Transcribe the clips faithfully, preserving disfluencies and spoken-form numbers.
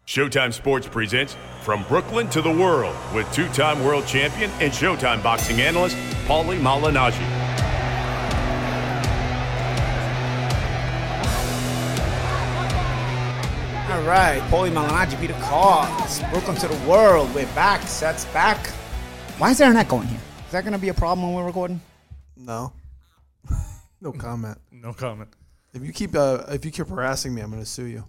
Showtime Sports presents From Brooklyn to the World with two-time world champion and Showtime boxing analyst, Paulie Malignaggi. All right, Paulie Malignaggi, Peter Cards, Brooklyn to the World. We're back. Seth's back. Why is there an echo in here? Is that going to be a problem when we're recording? No. No comment. No comment. If you keep uh, if you keep harassing me, I'm going to sue you.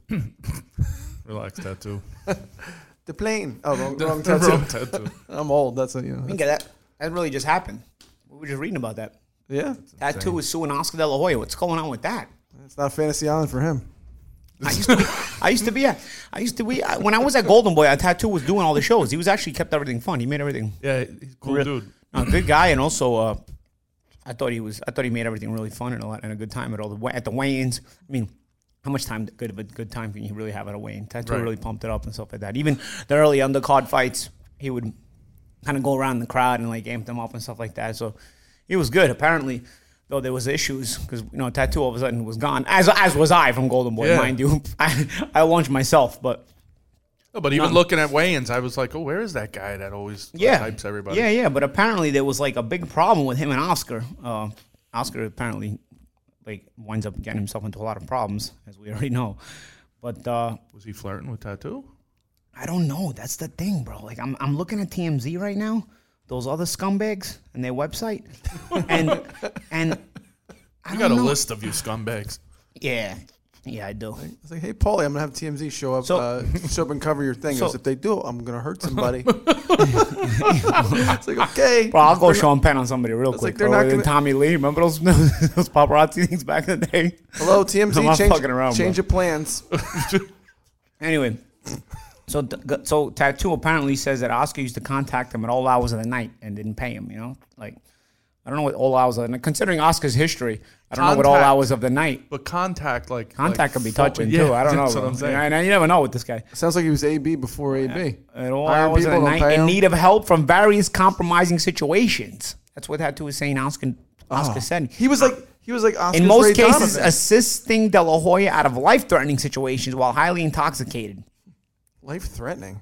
Relax, tattoo. The plane. Oh, wrong, The wrong tattoo. wrong tattoo. I'm old. That's a, you know. I think that that really just happened. We were just reading about that. Yeah. Tattoo is suing Oscar De La Hoya. What's going on with that? It's not Fantasy Island for him. I used to be. I used to be. At, I used to be. I, when I was at Golden Boy, Tattoo was doing all the shows. He was actually kept everything fun. He made everything. Yeah, he's a cool real, dude. No, good guy, and also uh, I thought he was. I thought he made everything really fun and a lot and a good time at all the at the weigh-ins. I mean, how much time good of a good time can you really have at a weigh-in? Tattoo Right. really pumped it up and stuff like that. Even the early undercard fights, he would kind of go around the crowd and like amp them up and stuff like that. So he was good. Apparently, though there was issues because you know Tattoo all of a sudden was gone, as as was I from Golden Boy, Yeah. mind you. I I launched myself, but. No, but even No. looking at weigh-ins, I was like, oh, where is that guy that always like, Yeah, hypes everybody? Yeah, yeah, but apparently there was like a big problem with him and Oscar. Uh, Oscar apparently like winds up getting himself into a lot of problems, as we already know. But uh, Was he flirting with Tattoo? I don't know. That's the thing, bro. Like I'm I'm looking at T M Z right now. Those other scumbags and their website, and and I You don't got a know. list of you scumbags. Yeah, yeah, I do. I was like, hey, Paulie, I'm going to have T M Z show up So- uh, show up and cover your thing. He So- goes, if they do, I'm going to hurt somebody. It's like, okay. Bro, I'll go Sean Penn on somebody real It's quick. like they're bro. not gonna- Tommy Lee, remember those those paparazzi things back in the day? Hello, T M Z, I'm not change, fucking around, change bro. your plans. Anyway, so th- so Tattoo apparently says that Oscar used to contact him at all hours of the night and didn't pay him. You know, like I don't know what all hours of the night. Considering Oscar's history, I don't know what all Contact. hours of the night. But contact, like... Contact like, could be full- touching yeah, too. I don't know. That's what bro. I'm saying. And, and you never know with this guy. Sounds like he was A B before A B. At all Hiring hours of the people, don't night, pay in him. need of help from various compromising situations. That's what Tattoo is saying. Oscar Oscar Oh. said He was like, he was like Oscar's in most Ray cases, Donovan. assisting De La Hoya out of life-threatening situations while highly intoxicated. Life-threatening.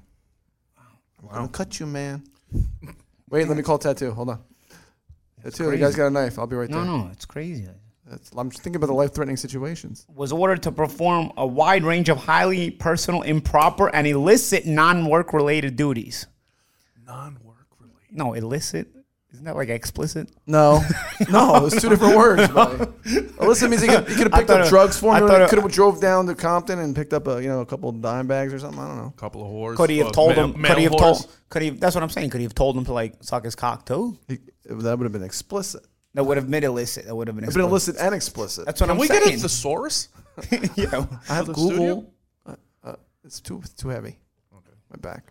I'm going to cut you, man. Wait, let me call Tattoo. Hold on. Tattoo, the crazy. guy's got a knife. I'll be right No, there. no, it's crazy. That's, I'm just thinking about the life-threatening situations. Was ordered to perform a wide range of highly personal, improper, and illicit non-work related duties. Non-work related. No, illicit? Isn't that like explicit? No. No, it's two different words, buddy. Illicit means he could, he could have I picked thought up it- drugs for I him. thought He it- could have drove down to Compton and picked up a you know a couple of dime bags or something. I don't know. Couple of whores. Could he have uh, told male- him? male Could he have whores. told? Could he? That's what I'm saying. Could he have told him to like suck his cock too? He, that would have been explicit. That would have been illicit. That would have been. It's been Explicit. illicit and explicit. That's what Can I'm we saying. get a thesaurus? yeah. I have the Google. studio? Uh, uh, it's too it's too heavy. Okay. My back.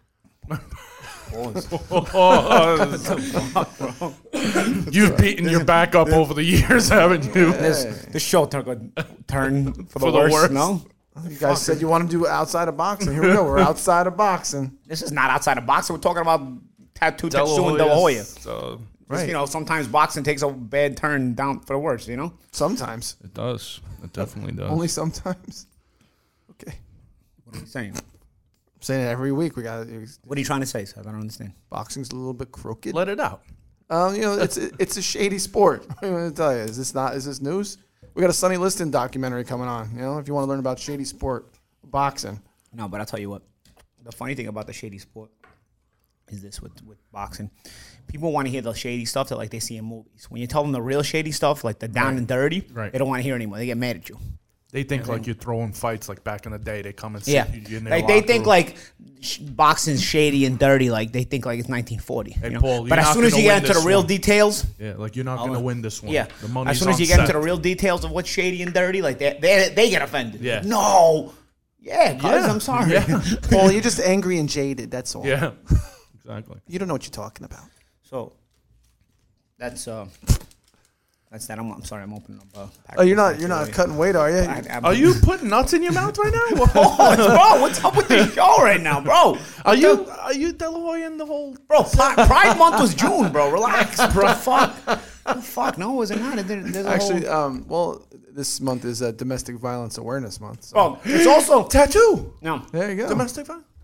You've beaten your back up over the years, haven't you? This, this show took a turn for the, For the worse. worse. No, You guys said you want to do outside of boxing. Here we go. We're outside of boxing. this is not outside of boxing. We're talking about Tattoo, De La Tattoo, and De La Hoya. Hoya's, So Right. You know, sometimes boxing takes a bad turn down for the worse. You know. Sometimes. it does. It definitely does. Only sometimes. Okay. What are you saying? I'm saying it every week. We got What are you trying to say, sir? I don't understand. boxing's a little bit crooked. Let it out. Um, you know, it's it's a shady sport. What am I gonna tell you? Is this not? Is this news? We got a Sonny Liston documentary coming on. You know, if you want to learn about shady sport, boxing. No, but I'll tell you what. The funny thing about the shady sport is this with, with boxing. People want to hear the shady stuff that like they see in movies. When you tell them the real shady stuff, like the down and dirty, Right. they don't want to hear anymore. They get mad at you. They think like you're throwing fights like back in the day. They come and sit Yeah. you, you in their Like they locker think room. like sh- boxing's shady and dirty. Like they think like it's nineteen forty. Hey, you know? Paul, you're but as not soon as gonna you get win into the this real one. details, Yeah, like you're not going to win this one. yeah. The money's As soon as on you get into set. the real details of what's shady and dirty, like they they, they get offended. Yeah. No. Yeah, cuz Yeah. I'm sorry. Yeah. Paul, you're just angry and jaded. That's all. Yeah, exactly. You don't know what you're talking about. So that's uh that's that. I'm, I'm sorry. I'm opening up. Uh, Oh, you're not you're not cutting weight, are you? I, I'm, Are you putting nuts in your mouth right now? bro? What's up with this show right now, bro? Are you are you De La Hoya in the whole? Bro, Pride, Pride Month was June, bro. Relax, bro. Fuck. Oh, fuck. No, it wasn't that. There, there's a Actually, whole, um, well, this month is uh, Domestic Violence Awareness Month. So. bro, it's also Tattoo. no. There you go. Domestic violence.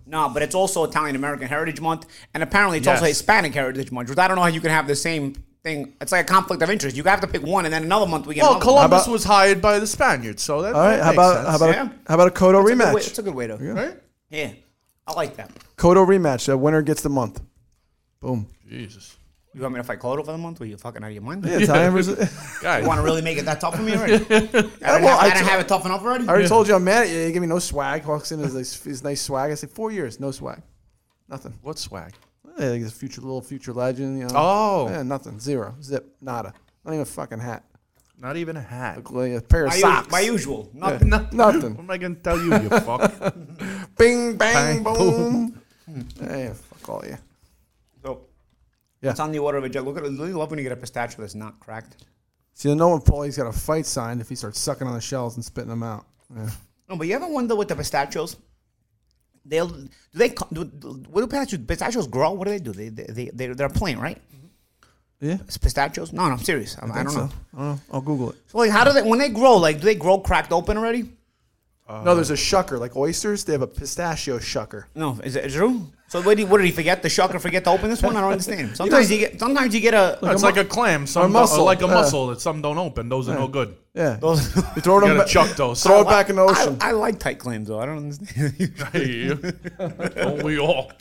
No, but it's also Italian American Heritage Month, and apparently it's Yes. also Hispanic Heritage Month, which I don't know how you can have the same thing. It's like a conflict of interest. You have to pick one, and then another month we get Well, another Columbus about- was hired by the Spaniards, so that, All right, that how makes about sense. how about Yeah. a, how about a Cotto one. It's a good way- rematch? It's a good way to. Right? Yeah, I like that. Cotto rematch. The winner gets the month. Boom. Jesus. You want me to fight Cotto for the month? Were you fucking out of your mind? Yeah, Italian versus. Guy. You want to really make it that tough for me already? I didn't, well, have, I I didn't t- have it tough enough already. I already told you I'm mad at you. You give me no swag. Walks in his, his, his nice swag. I say four years, no swag, nothing. What swag? Yeah, like a future little future legend. You know. Oh. Yeah, nothing. Zero. Zip. Nada. Not even a fucking hat. Not even a hat. Look like a pair of My, socks. us- my usual. Yeah, Nothing. nothing. What am I going to tell you, you fuck? Bing bang Bang, boom. Hey, fuck all you. So, Yeah. it's on the order of a jug. Look at it. I love when you get a pistachio that's not cracked. See, you know when Paulie's got a fight signed if he starts sucking on the shells and spitting them out. Yeah. No, but you ever wonder with the pistachios? They'll do they co- do, do- what do pistachios, pistachios grow? What do they do? They they they they're, they're a plant, right? Yeah. It's pistachios? No, no, I'm serious. I'm, I, don't so. know. I don't know. I'll Google it. So like, how do they when they grow? Like, do they grow cracked open already? no, there's a shucker like oysters. They have a pistachio shucker. No, is it true? So what did he, what did he forget? The shucker forget to open this one? I don't understand. Sometimes you get sometimes you get a. No, it's like a clam. Some a don't- mussel, like a yeah. mussel that some don't open. Those are no good. Yeah. Those- You throw it You on gotta ba- chuck those. Throw it back in the ocean. I, I like tight clams though. I don't understand. Hey, don't we all?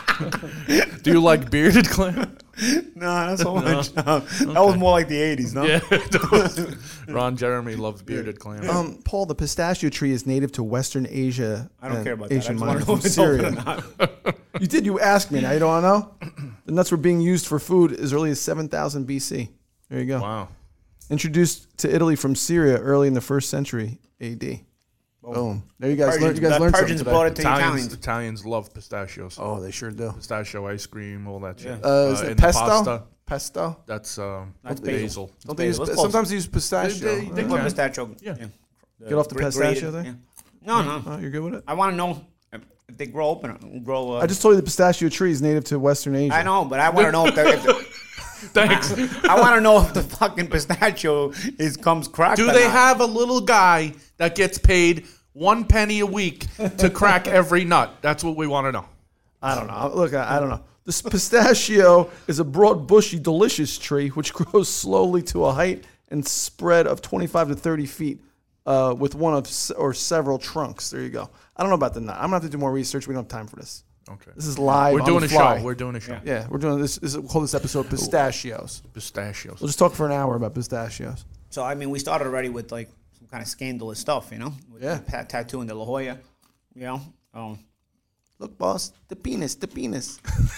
Do you like bearded clam? no, not so much. No. That was more like the eighties, no? Yeah. it was. Ron Jeremy loves bearded clam. Um, Paul, the pistachio tree is native to Western Asia. I don't and care about that. I Asian just want miners to know from if it's open Syria. or not. You did. You asked me. Now you don't know. The nuts were being used for food as early as seven thousand B C. There you go. Wow. Introduced to Italy from Syria early in the first century A D. Boom. There you guys learned. You guys the learned Persians something brought today. it to the Italians, Italians. Italians love pistachios. Oh, they sure do. Pistachio ice cream, all that shit. Uh, is in it the pesto? pasta, Pesto. that's um, That's basil. basil. Don't they use? Basil. It's close. Sometimes they use pistachio. They- they- they Uh, Put can. pistachio. Yeah. Get off the Gra- pistachio grated, there? yeah. No, no. Oh, you're good with it. I want to know if they grow open or grow. Uh, I just told you the pistachio tree is native to Western Asia. I know, but I want to know if, the, if the, Thanks. I want to know if the fucking pistachio is comes cracked. Do or they not. have a little guy that gets paid one penny a week to crack every nut? That's what we want to know. I don't know. Look, I, I don't know. This pistachio is a broad, bushy, delicious tree which grows slowly to a height and spread of twenty-five to thirty feet uh, with one of s- or several trunks. There you go. I don't know about the nut. I'm going to have to do more research. We don't have time for this. Okay. This is live. We're on doing the a fly. show. We're doing a show. Yeah, we're doing this. this we'll call this episode Pistachios. Pistachios. We'll just talk for an hour about pistachios. So I mean, we started already with like some kind of scandalous stuff, you know, with Yeah. the ta- tattoo in the La Jolla, you know. Um, Look, boss, the penis, the penis.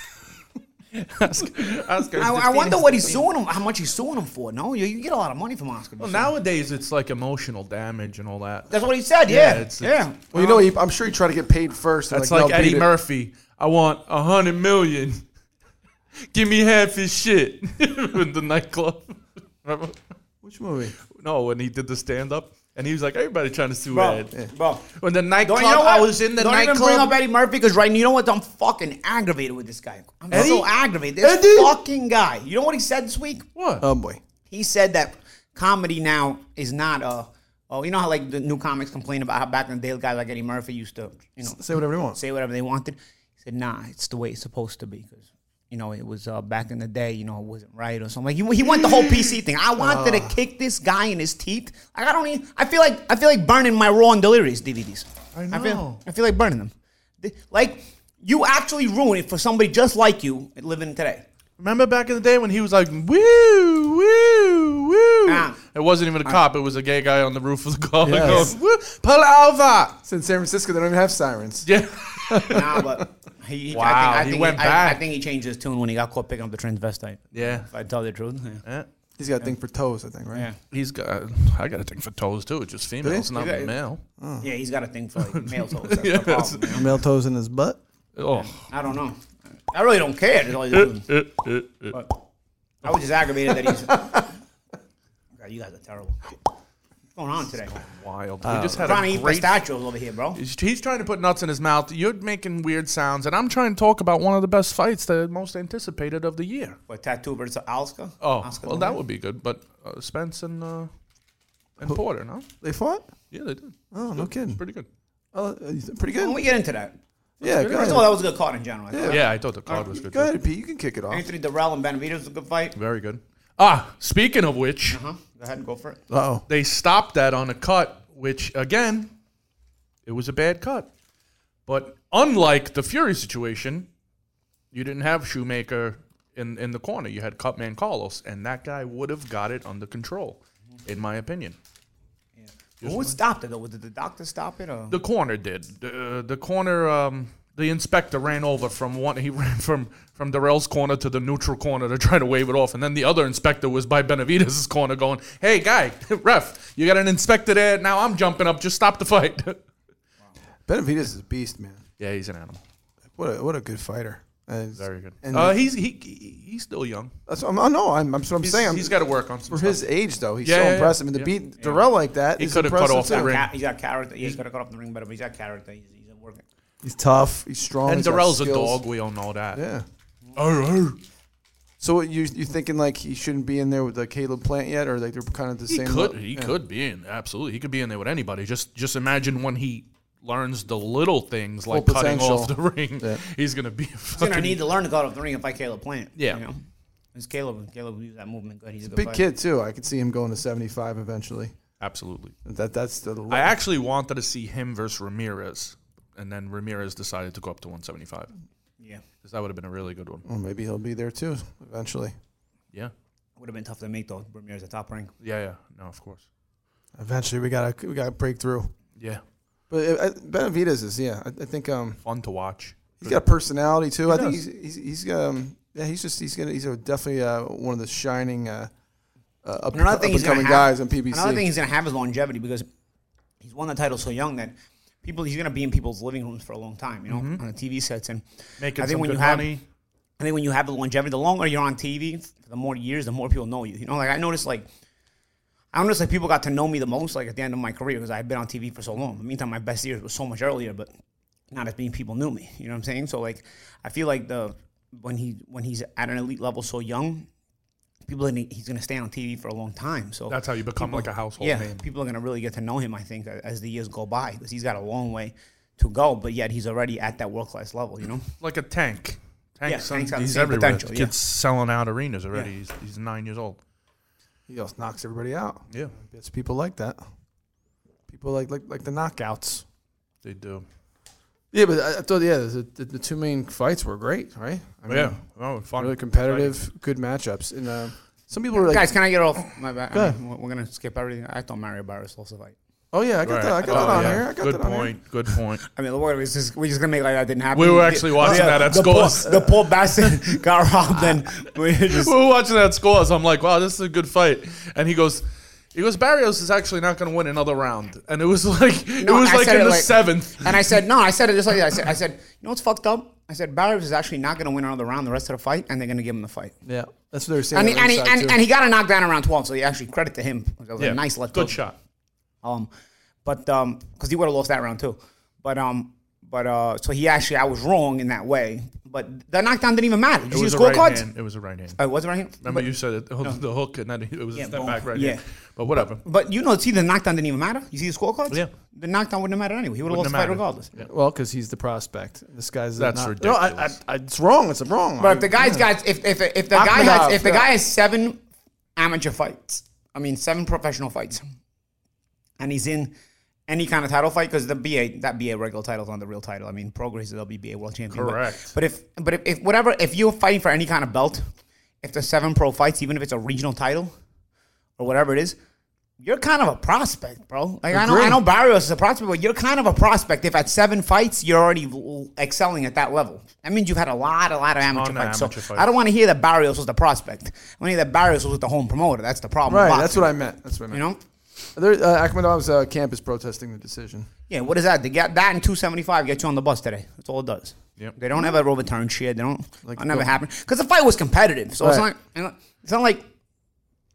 Oscar, I, I wonder what he's suing him, how much he's suing him for. No, you, you get a lot of money from Oscar. Well, nowadays it's like emotional damage and all that. That's what he said. Yeah, Yeah, it's- yeah. Well, you know, he, I'm sure he tried to get paid first. and That's like, like no, Eddie beat it. Murphy. I want a hundred million. Give me half his shit in the nightclub. Remember? Which movie? No, when he did the stand up, and he was like, everybody trying to sue Bro, Ed. bro. When the nightclub, Don't you know what? I was in the Don't even nightclub. bring up Eddie Murphy because right, you know what? I'm fucking aggravated with this guy. I'm Eddie? so aggravated. This Eddie? fucking guy. You know what he said this week? What? Oh boy. He said that comedy now is not uh oh, you know how like the new comics complain about how back in the day guys like Eddie Murphy used to, you know, Say whatever you want. say whatever they wanted. He said, nah, it's the way it's supposed to be because, you know, it was uh, back in the day, you know, it wasn't right or something. Like he, he went the whole P C thing. I wanted to kick this guy in his teeth. Like, I don't even, I feel like I feel like burning my Raw and Delirious D V Ds. I I feel, know. I feel like burning them. They- Like you actually ruin it for somebody just like you living today. Remember back in the day when he was like, woo, woo, woo. Ah. It wasn't even a cop. It was a gay guy on the roof of the car. Yes. Going, woo, pull over. It's in San Francisco. They don't even have sirens. Yeah. Nah, but he, he, Wow, I think, I he think went I, back. I think he changed his tune when he got caught picking up the transvestite. Yeah. If I tell the truth. Yeah. Yeah. He's got a thing for toes, I think, right? Yeah. He's got, I got a thing for toes too. It's just females, not Yeah. male. Yeah, he's got a thing for like male toes. That's Yeah, the problem, man. Male toes in his butt. Oh. I don't know. I really don't care. to tell you the truth. But I was just aggravated that he's. God, you guys are terrible. What's going on today? Wild. We just had trying to a eat great. pistachios over here, bro. He's, he's trying to put nuts in his mouth. You're making weird sounds, and I'm trying to talk about one of the best fights, the most anticipated of the year. What, tattoo versus Oscar? Oh, Oscar well, the that winner? would be good. But uh, Spence and uh, and Porter, no? They fought? Yeah, they did. Oh, no kidding. Pretty good. Oh, uh, pretty good. When we get into that, Yeah, go First ahead. of all, that was a good card in general. I thought. Yeah, I thought the card was good. Go too. ahead, Pete. You can kick it off. Anthony Durrell and Benavidez was a good fight. Very good. Ah, speaking of which, Uh-huh. Go ahead and go for it. Uh-oh. they stopped that on a cut, which, again, it was a bad cut. But unlike the Fury situation, you didn't have Shoemaker in, in the corner. You had Cutman Carlos, and that guy would have got it under control, in my opinion. Yeah. Who stopped it, though? Did the doctor stop it? Or? The corner did. The, the corner, um, the inspector ran over from one. He ran from, from Darrell's corner to the neutral corner to try to wave it off. And then the other inspector was by Benavidez' corner going, hey, guy, ref, you got an inspector there. Now I'm jumping up. Just stop the fight. Benavidez is a beast, man. Yeah, he's an animal. What a, what a good fighter. Uh, Very good. And Uh, he's he, he he's still young. that's what I'm, I know. I'm, I'm, that's what I'm He's, saying. I'm, he's got to work on some for stuff. his age, though, he's Yeah, so yeah, yeah. impressive. And to Yeah. beat Darrell like that, He is could have cut impressive off the too. ring. Ca- he's got character. Yeah, he's got to cut off the ring better, but he's got character. He's, he's working. He's tough. He's strong. And he's got Darrell's a skills. dog. We all know that. Yeah. Arr, arr. So what, you you thinking like he shouldn't be in there with the Caleb Plant yet, or like they're kind of the He same? could. level? He Yeah. could be in. Absolutely, he could be in there with anybody. Just just imagine when he learns the little things like cutting potential. off the ring. Yeah. He's gonna be. He's going to need to learn to cut off the ring and fight Caleb Plant. Yeah. You know? It's Caleb. Caleb used that movement good. He's a good Big fighter. kid too. I could see him going to seventy-five eventually. Absolutely. That that's the. I actually wanted to see him versus Ramirez, and then Ramirez decided to go up to one seventy-five Yeah. because that would have been a really good one. Well, maybe he'll be there too eventually. Yeah. Would have been tough to make, though. Ramirez a top rank. Yeah. Yeah. No, of course. Eventually, we gotta we gotta break through. Yeah. But uh, Benavidez is yeah. I, I think um Fun to watch. he's got a personality too. I think does. he's he's, he's um yeah he's just he's gonna he's a, definitely uh, one of the shining uh, uh up, Another up thing he's and coming gonna have, guys on P B C. Another thing he's going to have is longevity because he's won the title so young that people he's going to be in people's living rooms for a long time, you know, on the T V sets. And Making I think some when good you have, money. I think when you have the longevity, the longer you're on T V, the more years, the more people know you. You know, like I noticed, like I noticed, like people got to know me the most, like at the end of my career, because I had been on T V for so long. In the meantime, my best years was so much earlier, but not as many people knew me. You know what I'm saying? So like, I feel like the when he when he's at an elite level so young, people are gonna, he's going to stay on T V for a long time. So That's how you become people- like a household yeah, name. people are going to really get to know him, I think, as the years go by, because he's got a long way to go, but yet he's already at that world class level. You know? Like a tank. Tank's Yeah, some- Tank's got the he's same everywhere. potential, The yeah. kid's selling out arenas already. Yeah. He's, he's nine years old. He just knocks everybody out. Yeah, It's people like that. People like like like the knockouts. they do. Yeah, but I, I thought yeah, the, the, the two main fights were great, right? I yeah, oh, fun. really competitive, good matchups. And uh, some people were like, Guys, can I get off my back? Go I ahead. mean, we're we're going to skip everything. I thought Mario Barrios lost the fight. "Oh yeah, I got Right. that. I got Oh, that on yeah. here. I got Good that on here." point. Good point. I mean, the word was just, we're just going to make like that didn't happen. We were actually watching that at the poor, Scores. the poor bastard got robbed, and we just. We were watching that Scores. I'm like, wow, this is a good fight. And he goes, he goes, Barrios is actually not going to win another round. And it was like, it No, was I like said in it the like- seventh. And I said, no, I said it just like that. I said, I said, you know what's fucked up? I said, Barrios is actually not going to win another round the rest of the fight, and they're going to give him the fight. Yeah, that's what they were saying. And he, on and, he, ringside, and, too. and he got a knockdown around twelve, so he actually credit to him. It was Yeah, a nice left good hook. shot. Um, but um, because he would have lost that round too. But um, but uh, so he actually, I was wrong in that way. But the knockdown didn't even matter. Did It you was see a the right scorecards? hand. It was a right hand. Uh, was it right hand? Remember But, you said it, the hook and then it was a Yeah, step boom. back right Yeah. hand. But whatever. but you know, see, the knockdown didn't even matter. You see the scorecards? Yeah. The knockdown wouldn't have mattered anyway. He would have lost Wouldn't the have fight mattered. regardless. well, because he's the prospect. This guy's That's not, ridiculous. No, I, I, I, it's wrong. It's wrong. But if the guy's got, if if if the guy Akhmedov, has, if the yeah. guy has seven amateur fights, I mean seven professional fights, and he's in any kind of title fight, because the B A that B A regular title is not the real title. I mean, Progress is the B A world champion. but- Correct. But, if but if, if whatever if you're fighting for any kind of belt, if there's seven pro fights, even if it's a regional title or whatever it is, you're kind of a prospect, bro. Like I know, I know Barrios is a prospect, but you're kind of a prospect if at seven fights you're already l- excelling at that level. That means you've had a lot, a lot of amateur Ton of fights. amateur so fights. I don't want to hear that Barrios was the prospect. I want to hear that Barrios was with the home promoter. That's the problem. right. with That's boxing, what I meant. That's what I meant. You know. There, uh, Akhmedov's uh, camp is protesting the decision. Yeah, what is that? They get that and two seventy-five get you on the bus today. That's all it does. Yep. They don't ever overturn shit. They don't. Like Like, never go- happen because the fight was competitive. So it's Right. not. It's not like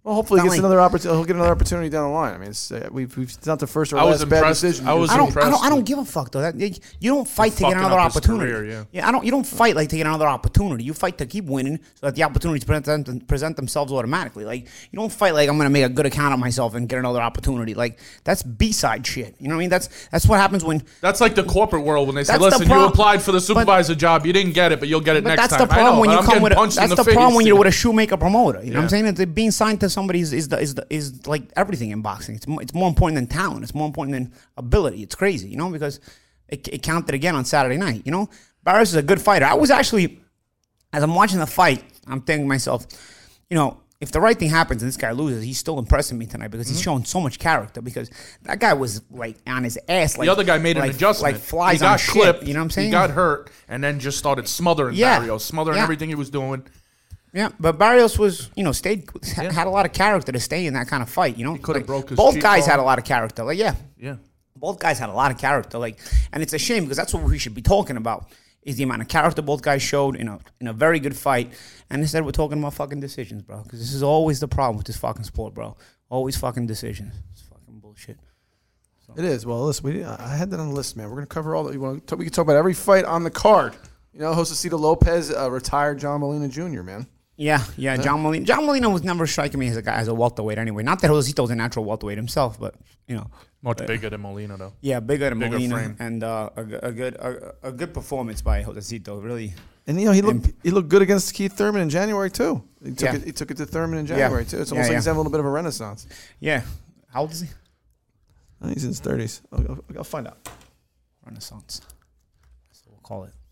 Well, hopefully he It's gets not like- another opportunity. He'll get another opportunity down the line. I mean, it's, uh, we've, we've, it's not the first or I was last bad impressed. decision. I was I don't, I impressed don't, I don't with- give a fuck though. That, you don't fight to get fucking another up his opportunity. career, yeah. I don't. You don't fight like to get another opportunity. You fight to keep winning so that the opportunities present, them, present themselves automatically. Like you don't fight like I'm going to make a good account of myself and get another opportunity. Like that's B-side shit. You know what I mean? That's that's what happens when. That's like the corporate world when they say, That's the "Listen, you prob- applied for the supervisor job. You didn't get it, but you'll get it But next that's time." the problem I know, when but you I'm come getting with a, punched in that's the the problem face, when you you're know? with a shoemaker promoter. You know what I'm Yeah. saying? It's, it- being signed to somebody is is, the, is, the, is like everything in boxing. It's more, it's more important than talent. It's more important than ability. It's crazy, you know, because it, it counted again on Saturday night. You know, Barrios is a good fighter. I was actually, as I'm watching the fight, I'm thinking to myself, you know, if the right thing happens and this guy loses, he's still impressing me tonight because he's showing so much character. Because that guy was like on his ass. Like The other guy made an like, adjustment. like flies he got on shit, clipped. You know what I'm saying? He got hurt and then just started smothering Yeah. Barrios, smothering Yeah. everything he was doing. Yeah, but Barrios was, you know, stayed had a lot of character to stay in that kind of fight. You know, coulda Like, broke his both cheekbone. guys had a lot of character. Like, yeah, Yeah. both guys had a lot of character. Like, and it's a shame because that's what we should be talking about is the amount of character both guys showed in a in a very good fight. And instead, we're talking about fucking decisions, bro. Because this is always the problem with this fucking sport, bro. Always fucking decisions. It's fucking bullshit. It is. Well, listen, we, I had that on the list, man. We're going to cover all that. You want to, we can talk about every fight on the card. You know, Josecito Lopez, uh, retired John Molina Junior, man. Yeah, yeah. John Molina. John Molina was never striking me as a guy as a welterweight anyway. Not that Josecito was a natural welterweight himself, but you know, Much bigger than Molina, though. yeah, bigger than Bigger Molina, frame. and uh, a, a good a, a good performance by Josecito. Really. And you know he looked he looked good against Keith Thurman in January too. He took Yeah. it he took it to Thurman in January too. It's almost Yeah, like he's yeah. having a little bit of a renaissance. Yeah. How old is he? Uh, He's in his thirties. I'll, I'll, I'll find out. Renaissance. That's what we'll call it.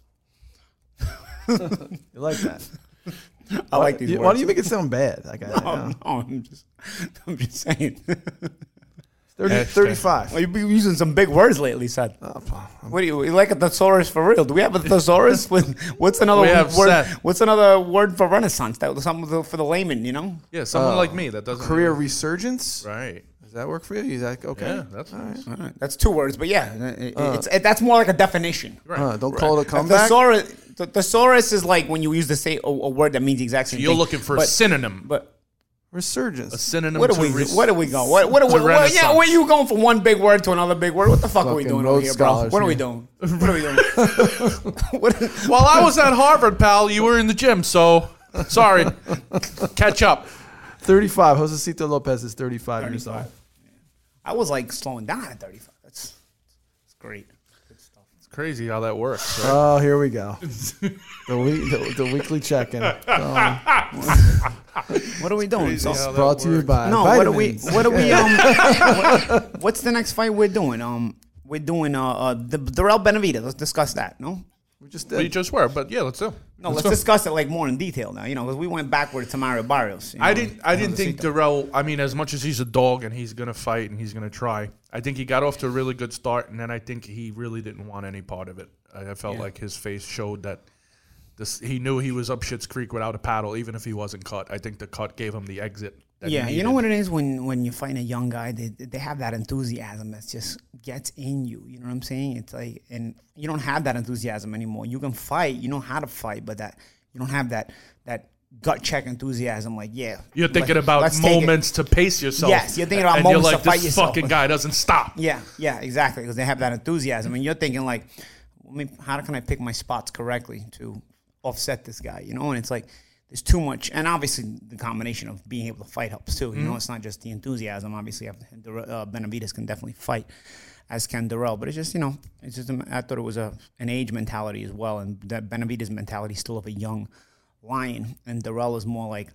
You like that? I like these You- words. Why do you make it sound bad? Like, I, No, I, no, I'm just, I'm just saying. thirty, Hashtag. thirty-five. Well, you've been using some big words lately, son. Oh, Paul, I'm- What do you, you like a thesaurus for real? Do we have a thesaurus? With, what's another We have word? Seth. What's another word for Renaissance? That was something for the layman, you know. Yeah, someone Uh, like me that doesn't career resurgence. Right. Does that work for you? Is that okay? Yeah, that's all right. All right, that's two words, but yeah, it, it's it, that's more like a definition. Right. Uh, don't call it a A comeback. thesaurus, the thesaurus is like when you use the say a, a word that means the exact same You're thing. looking for a but, synonym. but Resurgence. a synonym what are to we? res- What are we going? What what, to what, what yeah? Renaissance. Where you going from one big word to another big word? What the fuck are we Fucking doing over Rhodes here, bro? scholars What are we here. doing? What are we doing? what, While I was at Harvard, pal, you were in the gym, so sorry. Catch up. thirty-five. Josecito Lopez is thirty-five, years old. thirty-five. I was like slowing down at thirty-five. That's that's great. Good stuff. It's crazy how that works. Right? Oh, here we go. the, week, the, the weekly check-in. Um, What are we doing? So, how that brought to you works. by no, what are we? vitamins. What are we? Um, what- what's the next fight we're doing? Um, we're doing uh, uh the Darrell Benavidez. Let's discuss that. No, We just We did. just were, but yeah, let's do. no. Let's discuss it like more in detail now. You know, because we went backward to Mario Barrios. you I know, didn't. I didn't think Josecito. Darrell. I mean, as much as he's a dog and he's gonna fight and he's gonna try, I think he got off to a really good start, and then I think he really didn't want any part of it. I, I felt Yeah. like his face showed that this. He knew he was up Shit's Creek without a paddle, even if he wasn't cut. I think the cut gave him the exit. That he Yeah, you know needed. what it is when when you find a young guy, they they have that enthusiasm that just gets in you. You know what I'm saying? It's like, and you don't have that enthusiasm anymore. You can fight, you know how to fight, but that you don't have that that gut check enthusiasm. Like, yeah, You're thinking let- about let's take it. moments to pace yourself. Yes, you're thinking about and moments you're to like, fight this yourself. fucking guy doesn't stop. Yeah, yeah, exactly. Because they have that enthusiasm, and you're thinking like, I mean, how can I pick my spots correctly to offset this guy? You know, and it's like there's too much, and obviously the combination of being able to fight helps too. You know, it's not just the enthusiasm. Obviously, uh, Benavidez can definitely fight, as can Darrell. But it's just, you know, it's just a, I thought it was a an age mentality as well, and that Benavidez mentality is still of a young lion, and Darrell is more like,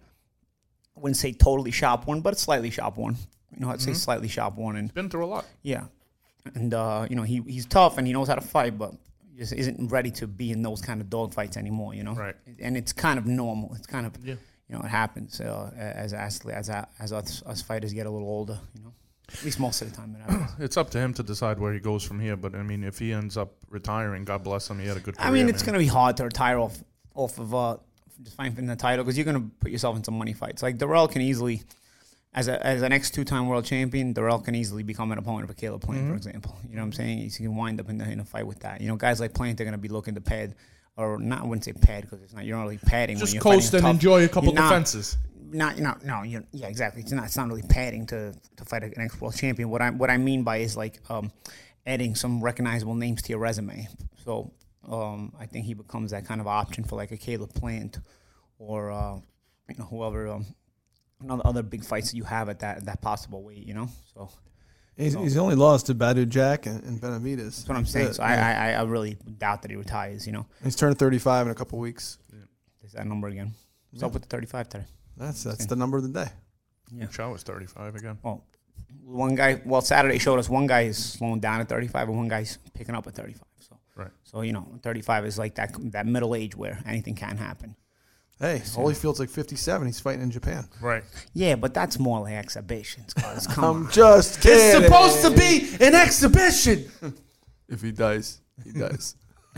I wouldn't say totally shop worn, but slightly shop worn. You know, I'd say slightly shop worn, and Been through a lot. yeah, and uh, you know he he's tough and he knows how to fight, but just isn't ready to be in those kind of dogfights anymore. You know, Right. And it's kind of normal. It's kind of Yeah. you know it happens uh, as as as as us, us fighters get a little older. You know, at least most of the time it happens. It's up to him to decide where he goes from here. But I mean, if he ends up retiring, God bless him. He had a good career. I mean, it's man. gonna be hard to retire off off of uh, just fighting the title because you're gonna put yourself in some money fights. Like Darrell can easily. As, a, as an ex two-time world champion, Darrell can easily become an opponent of Caleb Plant, Mm-hmm. for example. You know what I'm saying? He can wind up in, the, in a fight with that. You know, guys like Plant are going to be looking to pad or not. I wouldn't say pad because it's not. You're not really padding. Just when you're coast fighting and tough. enjoy a couple You're not- defenses. Not, you know, no, you yeah, exactly. It's not. It's not really padding to, to fight an ex world champion. What I what I mean by is like um, adding some recognizable names to your resume. So um, I think he becomes that kind of option for like a Caleb Plant or uh, you know whoever um, another other big fights that you have at that that possible weight. You know, so He's, he's only lost to Badu Jack and, and Benavidez. that's what I'm saying. So I, I I really doubt that he retires. You know, He's turning thirty-five in a couple weeks. there's that number again. What's up with the thirty-five today? That's that's the number of the day. Yeah. Shaw was thirty-five again. Well, one guy. Well, Saturday showed us one guy is slowing down at thirty-five, and one guy's picking up at thirty-five. So, Right. So you know, thirty-five is like that that middle age where anything can happen. Hey, Holyfield's like fifty-seven. He's fighting in Japan. Right. Yeah, but that's more like exhibitions. Cause come I'm on. just kidding. It's supposed to be an exhibition. If he dies, he dies.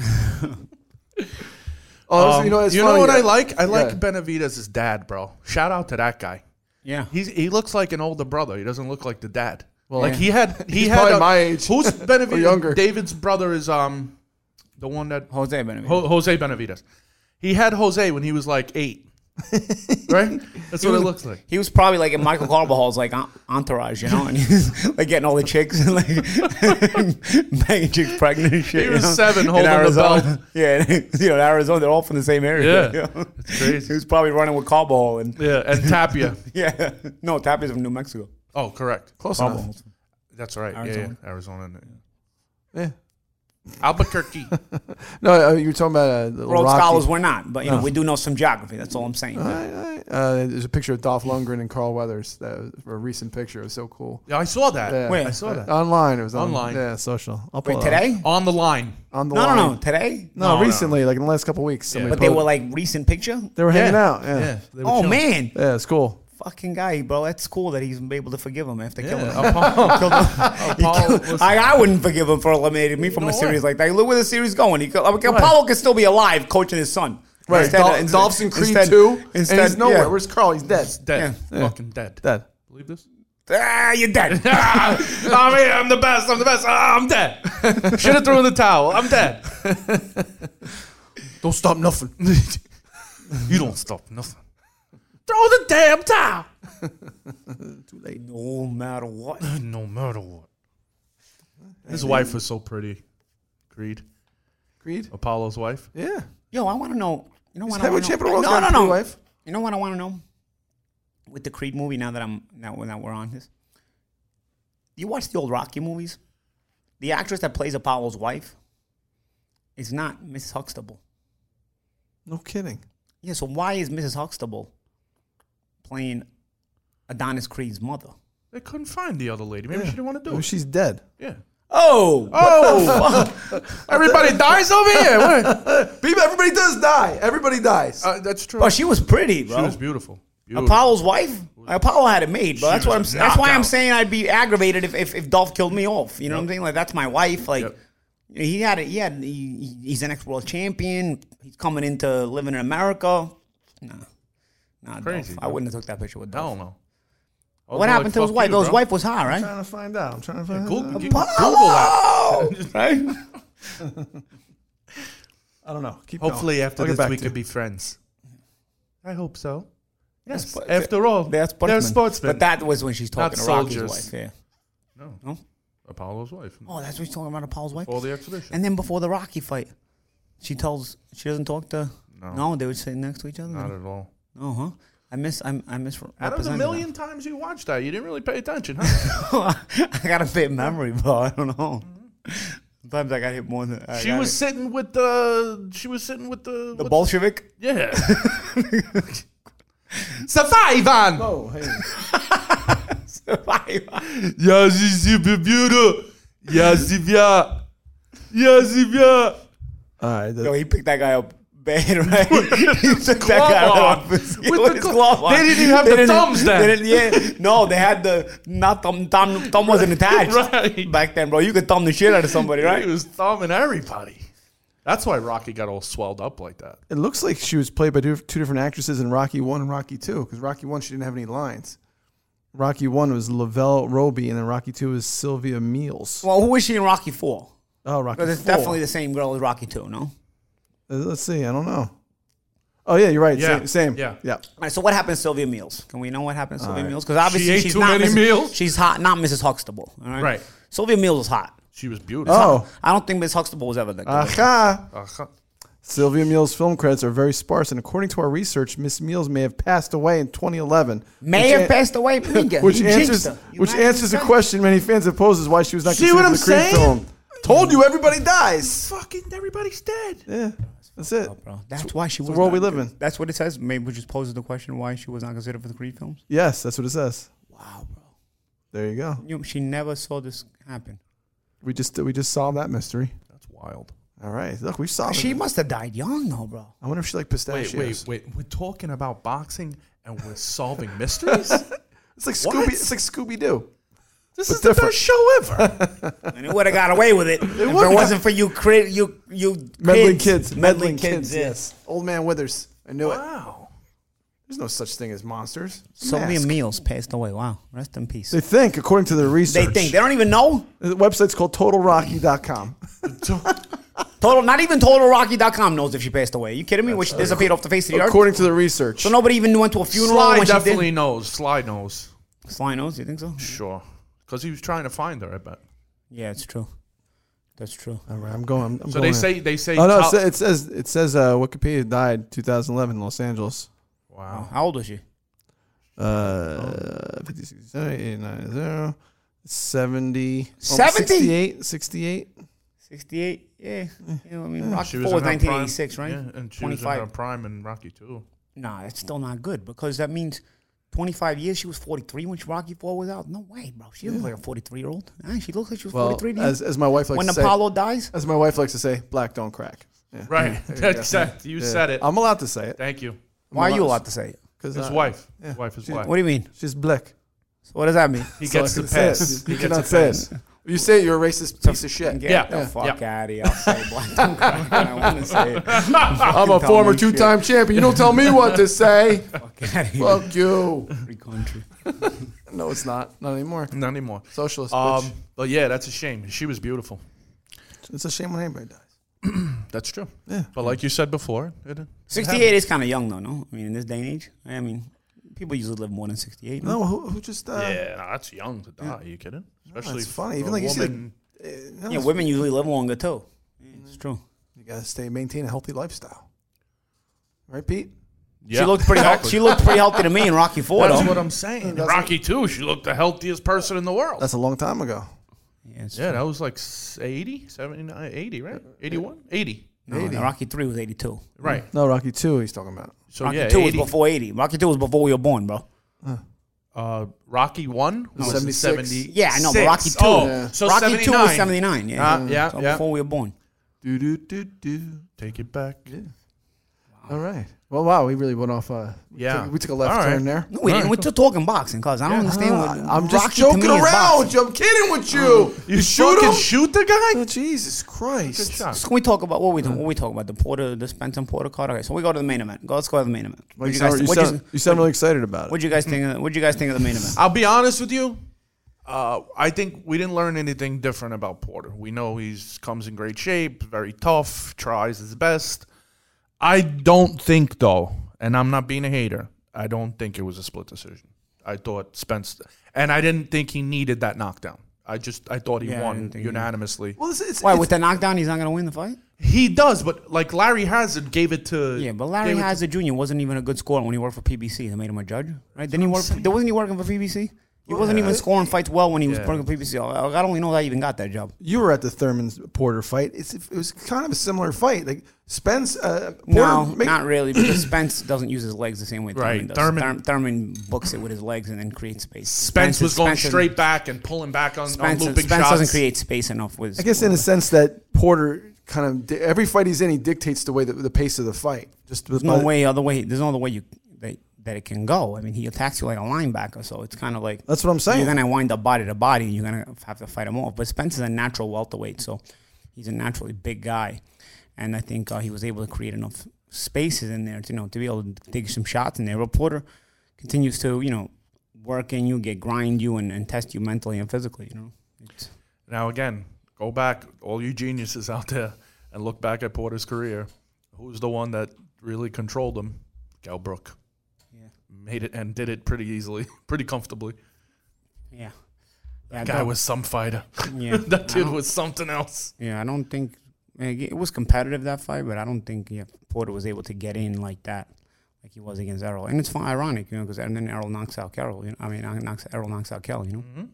oh, Um, you know, it's you funny. know what I like? I like Yeah. Benavidez' dad, bro. Shout out to that guy. Yeah. He's he looks like an older brother. He doesn't look like the dad. Well, like yeah. he had he He's had probably a- my age. Who's Benavidez? Or younger. David's brother is um the one that Jose Benavidez. Ho- Jose Benavidez. He had Jose when he was like eight. Right? That's what it looks like. He was probably like in Michael Carvajal's like en- entourage, you know, and he's like getting all the chicks and like banging chicks pregnant and shit. He you was know, seven in holding the Arizona. belt. Yeah, and, you know, in Arizona, they're all from the same area. Yeah. you know? It's crazy. He was probably running with Carbajal and Yeah, and Tapia. yeah, no, Tapia's from New Mexico. Oh, correct. Close enough. Carbajal's- That's right. Arizona. Yeah, yeah. Arizona. Yeah. Albuquerque. No, uh, you were talking about uh, the Road Rocky. scholars we're not, but you know No. we do know some geography. That's all I'm saying. I- I- uh, there's a picture of Dolph Lundgren and Carl Weathers. That was a recent picture. It was so cool. Yeah, I saw that. Yeah. Where? I saw that. Online. It was on- Online. Yeah, social. I'll pull Wait, it up. today? On the line. On the No, line. no, no. Today? No, No, no. recently, like in the last couple of weeks. somebody But they posted- were like recent picture. they were hanging Yeah. out. Yeah. Yeah. they were Oh chilling. man, Yeah, it's cool. fucking guy, bro. That's cool that he's able to forgive him after killing him. Yeah. Apollo, Killed him. He Apollo killed- was- I, I wouldn't forgive him for eliminating me from No a series way. like that. Look where the series going. He could, I mean, Apollo can still be alive coaching his son. Right. Instead- Dol- instead- Dolph's in Creed instead- two, Instead, and he's nowhere. yeah. Where's Carl? He's dead. dead. Yeah. Fucking dead. Dead. Believe this? Ah, you're dead. I mean, I'm the best. I'm the best. Ah, I'm dead. Should have thrown the towel. I'm dead. Don't stop nothing. You don't stop nothing. Throw the damn towel. Too late. No matter what. No matter what. His wife was so pretty. Creed. Creed? Apollo's wife. Yeah. Yo, I want to know. You know what I Heavyweight want to champion know? of the No, world. no, got a no. pretty wife. You know what I want to know? With the Creed movie, now that I'm now, now we're on this, you watch the old Rocky movies. The actress that plays Apollo's wife is not Missus Huxtable. No kidding. Yeah, so why is Missus Huxtable playing Adonis Creed's mother? They couldn't find the other lady. Maybe she didn't want to do Well, it. she's dead. Yeah. Oh, Oh, everybody dies over here. What? People, everybody does die. Everybody dies. Uh, that's true. but she was pretty, She bro. was beautiful. Beautiful. Apollo's wife. Apollo had it made, but She that's what I'm. was a That's why I'm knockout. saying I'd be aggravated if, if, if Dolph killed me off. You know what I'm saying? Like that's my wife. Like Yep. he had it. He had. He, he's an ex-world champion. He's coming into living in America. Nah, nah, Crazy, Dolph. I bro. wouldn't have took that picture with Hell Dolph. no. What happened to his wife? His wife was hot, I'm right? trying to find out. I'm trying to find out. Google, Google Apollo! that. right? I don't know. Keep Hopefully, going. after I'll get this, back we to could you. be friends. I hope so. Yes. But- After all, They're they're sportsmen. sportsmen. But that was when she's talking Not to Rocky's soldiers. wife. Yeah. no. No? Apollo's wife. Oh, that's what she's talking about. Apollo's wife. All the exhibition. And then before the Rocky fight, she tells she doesn't talk to. No. No, they would sit next to each other. Not at all. Oh, huh. I miss. I, I miss. Out of the million times you watched that, you didn't really pay attention, huh? I got a bit memory, bro. I don't know. Sometimes I got hit more than. I she got was hit. sitting with the. She was sitting with the. the with- Bolshevik. Yeah. Survive Oh, hey. Ja, sie sie beautiful. Ja, sie ja. Ja, sie ja. All right. the- Yo, he picked that guy up bad, right? he took that glove guy on. off his, With with the his glo- glove on. They didn't even have the didn't- thumbs then. they didn't- yeah, no, they had the not thumb. Thumb, thumb wasn't attached Right. back then, bro. You could thumb the shit out of somebody, He right? was thumbing everybody. That's why Rocky got all swelled up like that. It looks like she was played by two two different actresses in Rocky One and Rocky Two. Because Rocky One, she didn't have any lines. Rocky One was Lavelle Roby, and then Rocky Two was Sylvia Meals. Well, who was she in Rocky Four? Oh, Rocky Because it's Four. definitely the same girl as Rocky Two, no? Uh, Let's see. I don't know. Oh yeah, you're right. Yeah. Same. same. Yeah. Yeah. All right, so what happened to Sylvia Mills? Can we know what happened to Sylvia right. Mills? Because obviously ate she's too not many Missus meals? She's hot, not Missus Huxtable. All right. Right. Sylvia Mills was hot. She was beautiful. Oh. I don't think Miss Huxtable was ever that good. Aha. Uh-huh. Sylvia Mills' film credits are very sparse, and according to our research, Miss Mills may have passed away in twenty eleven. May which have an- passed away. Nigga. Which You answers jinxed her. You which might have answers a said it. question many fans have posed is why she was not See considered what I'm the Creed saying? film. Told you everybody dies. Fucking everybody's dead. Yeah, that's it. Oh, bro. That's why she was. the world not we live good. in. That's what it says. Maybe we just poses the question why she was not considered for the Creed films. Yes, that's what it says. Wow, bro. There you go. You, she never saw this happen. We just we just solved that mystery. That's wild. All right, look, we solved She it. must have died young, though, bro. I wonder if she liked Wait, pistachios. wait, wait. We're talking about boxing and we're solving mysteries? It's like What? Scooby. It's like Scooby Doo. This But is the different. best show ever. And it would have got away with it, if it would've. wasn't for you, cri- you, you Meddling kids. kids. meddling kids. Yes. Old man Withers. I knew it. Wow. There's no such thing as monsters. Sylvia Mask. Mills passed away. Wow, rest in peace. They think, according to the They research. think they don't even know. The website's called total rocky dot com. Total, not even Total Rocky dot com knows if she passed away. Are you kidding me? When she disappeared off the face of the earth. According to the research. So nobody even went to a funeral Sly when she definitely did. knows. Sly knows. Sly knows. You think so? Sure. Because he was trying to find her, I bet. Yeah, it's true. That's true. All right, I'm going. I'm, I'm So going they in. say, they say, Oh no! It top- says it says, it says uh, Wikipedia died two thousand eleven in Los Angeles. wow. How old was she? Uh, fifty, sixty-seven, eighty-nine, zero, seventy, seventy? sixty-eight, sixty-eight. sixty-eight. Yeah. yeah I mean, Rocky She Four was was in her nineteen eighty-six, prime. right? Yeah, and she was in her twenty-five. prime in Rocky too. Nah, that's still not good because that means twenty-five years. She was forty-three when Rocky Four was out. No way, bro. She looks like a forty-three year old. Ah, she looks like she was Well, forty-three. as, as my wife likes when to say, Apollo dies. as my wife likes to say, black don't crack. Yeah. Right. Exactly. You Yeah. said it. I'm allowed to say it. Thank you. Why are you allowed to say it? Because His uh, wife. yeah. His wife is She- black. What do you mean? she's black. So what does that mean? He So gets I the can say it. pass. You He cannot gets the say pass. it. If you say it, you're a racist piece of shit. Get Yeah. the Yeah. fuck Yeah. out of here. I'll say black don't crack. I want to say it. I'm a Tell former me shit. two-time champion. You don't tell me what to say. Fuck out of here. Fuck you. Free country. No, it's not. Not anymore. Not anymore. Socialist. Um, bitch. but yeah, that's a shame. She was beautiful. It's a shame when anybody dies. That's true. Yeah. But like you said before, it, it sixty-eight is kind of young, though, no? I mean, in this day and age. I mean, people usually live more than sixty-eight. No? No, who, who just? Uh, yeah, no, that's young to die. Are you kidding? Especially it's funny. for Even a like you see, like, woman. uh, no, Yeah, women usually live longer, too. Yeah, it's true. You gotta stay, maintain a healthy lifestyle. Right, Pete? Yeah. She looked pretty healthy. She looked pretty healthy to me in Rocky Four, That's though. what I'm saying. In That's Rocky two, she looked the healthiest person in the world. That's a long time ago. Yeah, it's Yeah, true. that was like eighty, seventy-nine, eighty, right? eighty-one? eighty. No, eighty. Rocky Three was eighty-two. Right. No, Rocky Two. He's talking about. So Rocky yeah, Two was eighty. before eighty. Rocky Two was before we were born, bro. Uh, Rocky one was seventy-six. seventy. Yeah, I know, but Rocky Two. Oh, Yeah. so Rocky seventy-nine. Two was seventy-nine. Yeah, Uh, yeah, so yeah. before we were born. Do do do do. Take it back. All right. Well, wow, we really went off. Uh, we Yeah. took, we took a left All right. turn there. No, we didn't. We're still talking boxing, cause I don't understand Uh, what. I'm just Rocky to joking me is around. boxing. I'm kidding with you. You, shoot fucking him? shoot the guy? Oh, Jesus Good Christ. shot. So can we talk about what we what we talk about the Porter, the Spence and Porter card? Okay, so we go to the main event. Go, let's go to the main event. Well, What you, you guys? sound, you, What sound, you sound really excited about it. What you guys think? Of, what you guys think of the main event? I'll be honest with you. Uh, I think we didn't learn anything different about Porter. We know he's comes in great shape, very tough, tries his best. I don't think, though, and I'm not being a hater, I don't think it was a split decision. I thought Spence, and I didn't think he needed that knockdown. I just, I thought he Yeah, I won didn't think he- unanimously. Well, it's, it's, Why it's, with the knockdown he's not gonna win the fight? He does, but like Larry Hazard gave it to. Yeah, but Larry gave it to- Hazard Junior wasn't even a good scorer when he worked for P B C. They made him a judge, right? Didn't he work? For, wasn't he working for P B C? He wasn't even scoring fights well when he was Yeah. working for P B C. I I don't even know that he even got that job. you were at the Thurman Porter fight. It's, it was kind of a similar fight. Like Spence, uh, Porter, No, make- not really, because Spence doesn't use his legs the same way Right, Thurman does. Thurman- Thurman, Thurman books it with his legs and then creates space. Spence was going Spence- straight back and pulling back on, Spence, on looping Spence shots. doesn't create space enough with. I guess in a sense that Porter kind of di- every fight he's in, he dictates the way that the pace of the fight. Just There's no way other way. There's no other way you that, that it can go. I mean, he attacks you like a linebacker, so it's kind of like That's what I'm saying. you're gonna wind up body to body, and you're gonna have to fight him off. But Spence is a natural welterweight, so he's a naturally big guy, and I think uh, he was able to create enough spaces in there, to, you know, to be able to take some shots in there. But Porter continues to, you know, work in you, get grind you, and, and test you mentally and physically. You know, it's, Now again, go back, all you geniuses out there, and look back at Porter's career. who's the one that really controlled him? Gal Brook. Yeah. Made it and did it pretty easily, pretty comfortably. Yeah. That guy was some fighter. Yeah. That kid was something else. Yeah, I don't think it was competitive, that fight, but I don't think yeah, Porter was able to get in like that, like he was against Errol. And it's fun, ironic, you know, because then Errol knocks out Carroll. You know? I mean, knocks, Errol knocks out Kell, you know. Mm-hmm.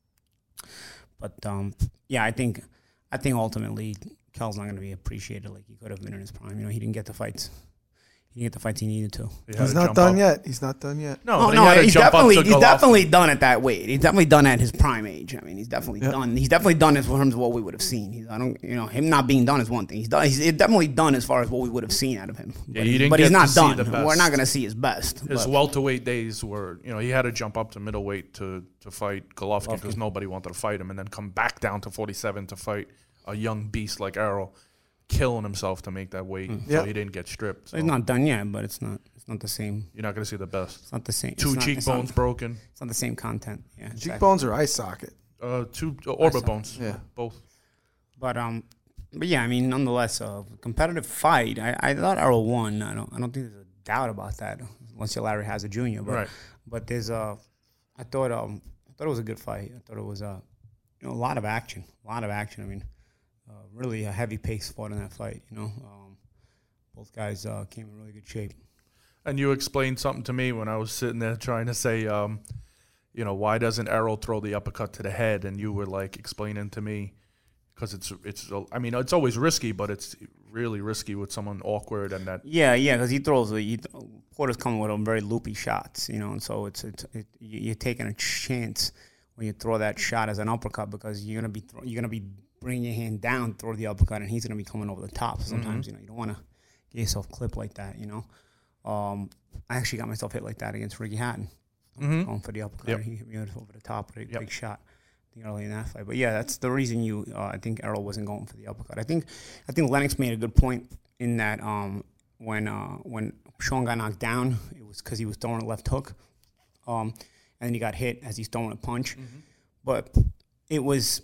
But um, yeah, I think I think ultimately Kell's not going to be appreciated like he could have been in his prime. You know, he didn't get the fights. He didn't get the fights he needed to. He He's to not jump done up. yet. He's not done yet. No, Oh, but no, he had to he's jump up definitely to he's Golovkin. definitely done at that weight. He's definitely done at his prime age. I mean, he's definitely Yeah. done. He's definitely done as in terms of what we would have seen. He's, I don't, you know, him not being done is one thing. He's done. He's definitely done as far as what we would have seen out of him. Yeah, but you he- didn't but he's get not to see done. the We're best. not going to see his best. His but- welterweight days were, you know, he had to jump up to middleweight to, to fight Golovkin because Golovkin. nobody wanted to fight him, and then come back down to forty-seven to fight a young beast like Errol, killing himself to make that weight. So Yeah. he didn't get stripped. So So he's not done yet, but it's not. It's not the same. you're not going to see the best. It's not the same. Two it's not, cheekbones It's not, broken, it's not the same content. Yeah, exactly. Cheekbones or eye socket? uh, two uh, orbit saw- bones. Yeah. Both. But um, but yeah, I mean, nonetheless, a uh, competitive fight. I, I thought Errol won. I don't I don't think there's a doubt about that. Once Larry has a junior, but Right. but there's a. I thought um I thought it was a good fight. I thought it was a you know a lot of action, a lot of action. I mean, uh, really a heavy pace fought in that fight. You know, um, both guys uh, came in really good shape. And you explained something to me when I was sitting there trying to say, um, you know, why doesn't Errol throw the uppercut to the head? And you were like explaining to me, because it's it's I mean it's always risky, but it's really risky with someone awkward and that. Yeah, yeah, because he throws. A, he, Porter's coming with them very loopy shots, you know, and so it's, it's it, you're taking a chance when you throw that shot as an uppercut because you're gonna be throw, you're gonna be bringing your hand down, throw the uppercut, and he's gonna be coming over the top. Sometimes you know you don't want to get yourself clipped like that, you know. Um, I actually got myself hit like that against Ricky Hatton, Mhm. going for the uppercut. Yep. He hit me over the top with a Yep. big shot. I think early in that fight, but yeah, that's the reason you. Uh, I think Errol wasn't going for the uppercut. I think, I think Lennox made a good point in that um, when uh, when Sean got knocked down, it was because he was throwing a left hook, um, and then he got hit as he's throwing a punch. But it was,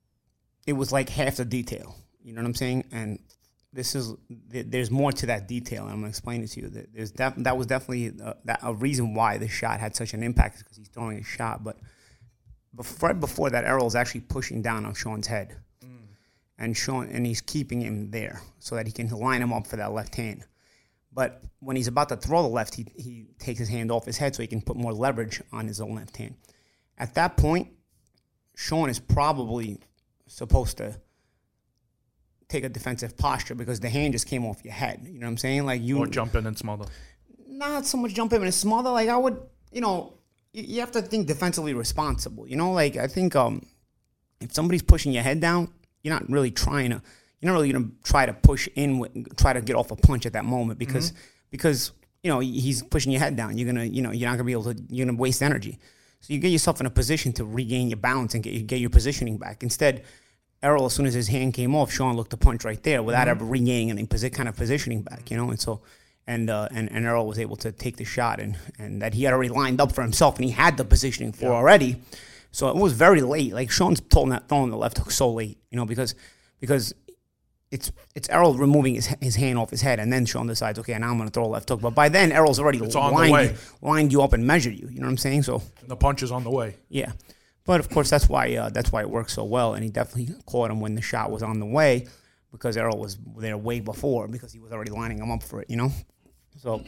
it was like half the detail. You know what I'm saying? And this is th- there's more to that detail, and I'm gonna explain it to you. That there's def- that was definitely uh, that, a reason why the shot had such an impact because he's throwing a shot, but. Before, right before that, Errol's actually pushing down on Sean's head, mm. and Sean and he's keeping him there so that he can line him up for that left hand. But when he's about to throw the left, he he takes his hand off his head so he can put more leverage on his own left hand. At that point, Sean is probably supposed to take a defensive posture because the hand just came off your head. You know what I'm saying? Like you Or jump in and smother. Not so much jump in and smother. Like I would, you know. You have to think defensively responsible. You know, like I think um, if somebody's pushing your head down, you're not really trying to. You're not really gonna try to push in, with, try to get off a punch at that moment because mm-hmm. because you know he's pushing your head down. You're gonna you know you're not gonna be able to. You're gonna waste energy. So you get yourself in a position to regain your balance and get get your positioning back. Instead, Errol, as soon as his hand came off, Sean looked to punch right there without mm-hmm. ever regaining any posi- kind of positioning back. You know, and so. And, uh, and and Errol was able to take the shot, and, and that he had already lined up for himself, and he had the positioning for yeah. already. So it was very late. Like Sean's throwing that throwing the left hook so late, you know, because because it's it's Errol removing his his hand off his head, and then Sean decides, okay, now I'm going to throw a left hook. But by then, Errol's already lined you, lined you up and measured you. You know what I'm saying? So the punch is on the way. Yeah, but of course that's why uh, that's why it worked so well, and he definitely caught him when the shot was on the way. Because Errol was there way before, because he was already lining him up for it, you know? So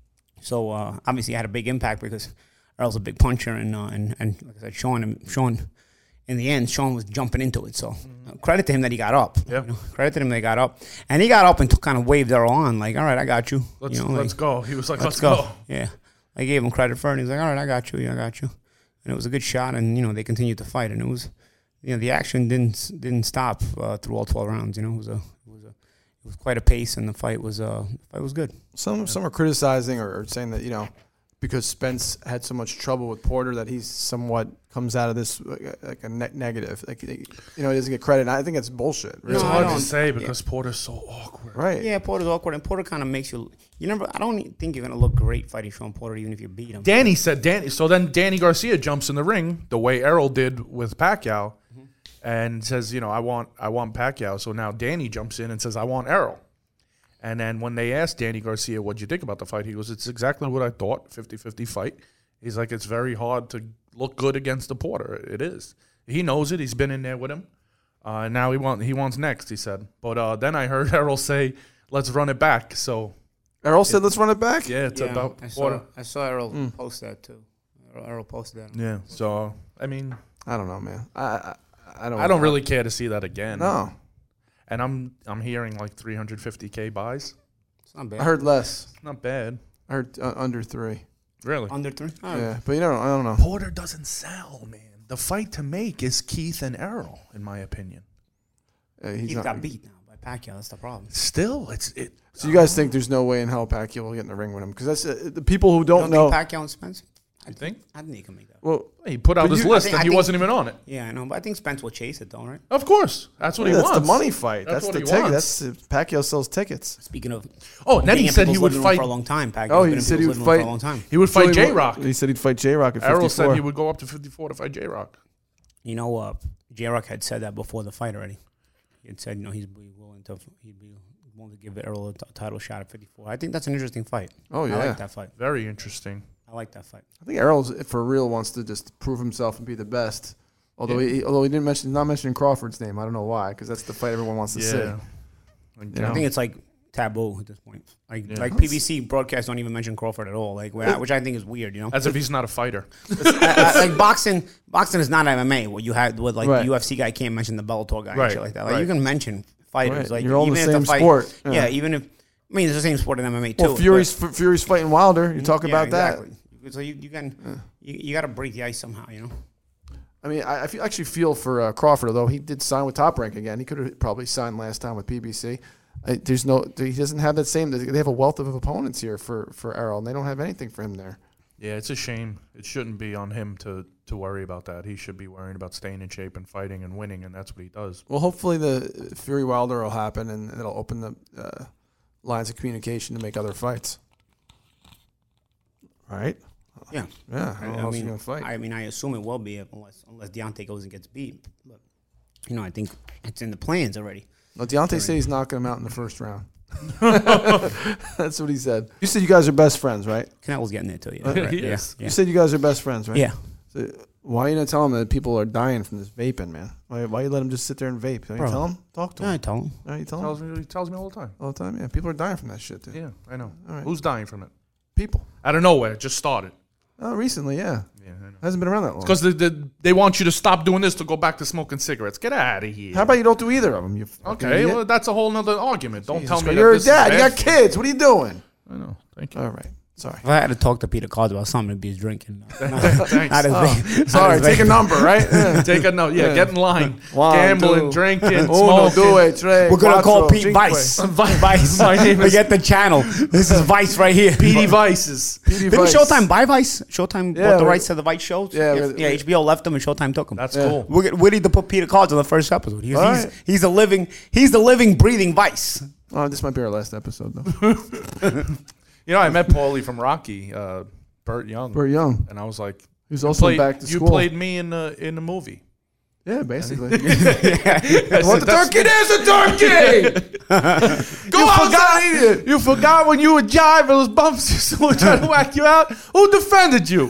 so uh, obviously it had a big impact because Errol's a big puncher, and uh, and, and like I said, Sean, Sean, in the end, Sean was jumping into it. So uh, credit to him that he got up. Yeah. You know? Credit to him that he got up. And he got up and t- kind of waved Errol on, like, all right, I got you. Let's, you know, let's like, go. He was like, let's, let's go. go. Yeah. I gave him credit for it, and he was like, all right, I got you. Yeah, I got you. And it was a good shot, and, you know, they continued to fight, and it was... You know, the action didn't didn't stop uh, through all twelve rounds. You know, it was a it was a it was quite a pace, and the fight was uh the fight was good. Some yeah. some are criticizing or, or saying that you know because Spence had so much trouble with Porter that he's somewhat comes out of this like a, like a ne- negative. Like you know, he doesn't get credit. And I think it's bullshit. Really. It's No, hard I to don't- say because yeah. Porter's so awkward. Right. Yeah, Porter's awkward, and Porter kind of makes you. You never. I don't think you're gonna look great fighting Sean Porter, even if you beat him. Danny said Danny. So then Danny Garcia jumps in the ring the way Errol did with Pacquiao. And says, you know, I want I want Pacquiao. So now Danny jumps in and says, I want Errol. And then when they asked Danny Garcia, what'd you think about the fight? He goes, it's exactly what I thought, fifty-fifty fight. He's like, it's very hard to look good against the Porter. It is. He knows it. He's been in there with him. Uh, and now he, want, he wants next, he said. But uh, then I heard Errol say, let's run it back. So Errol said, let's run it back? Yeah, it's Yeah, about I Porter. saw, I saw Errol mm. post that too. Errol, Errol posted that. Yeah, so, I mean. I don't know, man. I I, I don't I don't really care to see that again. No. And I'm I'm hearing like three hundred fifty K buys. It's not bad. I heard less. Not bad. I heard uh, under three. Really? Under three? Oh. Yeah, but you know, I don't know. Porter doesn't sell, man. The fight to make is Keith and Errol, in my opinion. Uh, he's He not, got beat now by Pacquiao. That's the problem. Still, it's it. So you guys think there's no way in hell Pacquiao will get in the ring with him? Because that's uh, the people who don't, You know. think Pacquiao and Spence? I You think? I think he can make that. Well, He put out But his you- list I think- and I he think- wasn't even on it. Yeah, I know, but I think Spence will chase it though, right? Of course, that's what yeah, he that's wants. the money fight. That's That's, what the he ticket. wants. That's uh, Pacquiao sells tickets. Speaking of, Oh, and then he being in said he people's would living room fight. for a long time. Pacquiao's Oh, been he in said he people's would living room fight. for a long time. He would fight So J would- Rock. He said he'd fight J Rock at fifty-four. Errol said he would go up to fifty-four to fight J Rock. You know, uh, J Rock had said that before the fight already. He had said, you know, he's be willing to he'd be willing to give Errol a t- title shot at fifty-four. I think that's an interesting fight. Oh, yeah. I like that fight. Very interesting. I like that fight. I think Errol, for real, wants to just prove himself and be the best. Although Yeah. he, although he didn't mention, not mentioning Crawford's name. I don't know why, because that's the fight everyone wants to see. Yeah. Like, Yeah. I think it's like taboo at this point. Like Yeah. like P B C broadcasts don't even mention Crawford at all. Like which I think is weird. You know, as if he's not a fighter. I- I- like boxing. Boxing is not M M A. What you had with like Right. the U F C guy can't mention the Bellator guy Right, and shit like that. Like right. you can mention fighters. Right. Like You're all in even the if same fight, sport. Yeah. Yeah. Even if I mean it's the same sport in M M A too. Well, Fury's F- Fury's fighting Wilder. You talk but- about yeah, that. exactly. So you you can you, you got to break the ice somehow. You know. I mean, I, I feel, actually feel for uh, Crawford, although he did sign with Top Rank again. He could have probably signed last time with P B C. I, there's no, he doesn't have that same. They have a wealth of opponents here for for Errol, and they don't have anything for him there. Yeah, it's a shame. It shouldn't be on him to, to worry about that. He should be worrying about staying in shape and fighting and winning, and that's what he does. Well, hopefully the Fury Wilder will happen, and it'll open the uh, lines of communication to make other fights. Right? Yeah. Yeah. How I, I else mean, you gonna fight? I mean, I assume it will be unless unless Deontay goes and gets beat. But you know, I think it's in the plans already. No, Deontay said he's knocking him out in the first round. That's what he said. You said you guys are best friends, right? Canelo's getting there too. Yeah, Uh, right. he yeah, is. yeah. You said you guys are best friends, right? yeah. So why are you not telling them that people are dying from this vaping, man? Why, why you let them just sit there and vape? Don't you Bro. tell them? Talk to Yeah, I them. told him. No, you tell Tells them me, he tells me all the time. all the time. Yeah, people are dying from that shit, dude. Yeah, I know. All right. Who's dying from it? People. Out of nowhere, it just started. Oh, recently, yeah. Yeah, I know. Hasn't been around that long. Because they, they, they want you to stop doing this to go back to smoking cigarettes. Get out of here. How about you don't do either of them? You fucking Okay, idiot? well, that's a whole nother argument. Don't Jesus tell me Christ. that You're a this is dad. You bad. got kids. What are you doing? I know. Thank you. All right. Sorry. If I had to talk to Peter Cards about something, it'd be his drinking. Not, not, Thanks. not his Oh, vape. Not sorry. his Take a vape. number, right? Yeah. Take a note. Yeah, Yeah. get in line. One, Gambling, two. drinking, Uno, smoking. due, tre, We're gonna call cuatro, Pete cinque. Vice. Vi- Vice. My name is Forget the channel. This is Vice right here. P D Vices. P D Didn't Vice. Showtime buy Vice? Showtime Yeah, bought the we- rights to the Vice shows. Yeah, yeah, we- yeah, H B O left them and Showtime took them. That's Yeah. cool. We, we need to put Peter Cards on the first episode. He's, All he's, right. he's a living, he's the living, breathing Vice. Oh, this might be our last episode, though. You know, I met Paulie from Rocky, uh, Burt Young. We're young. And I was like, He was you also played, back to you school. played me in the in the movie. Yeah, basically. I What said, the "That's turkey? There's a turkey! Go You outside forgot, and eat it. you forgot when you were jiving those bumps, someone tried to whack you out. Who defended you?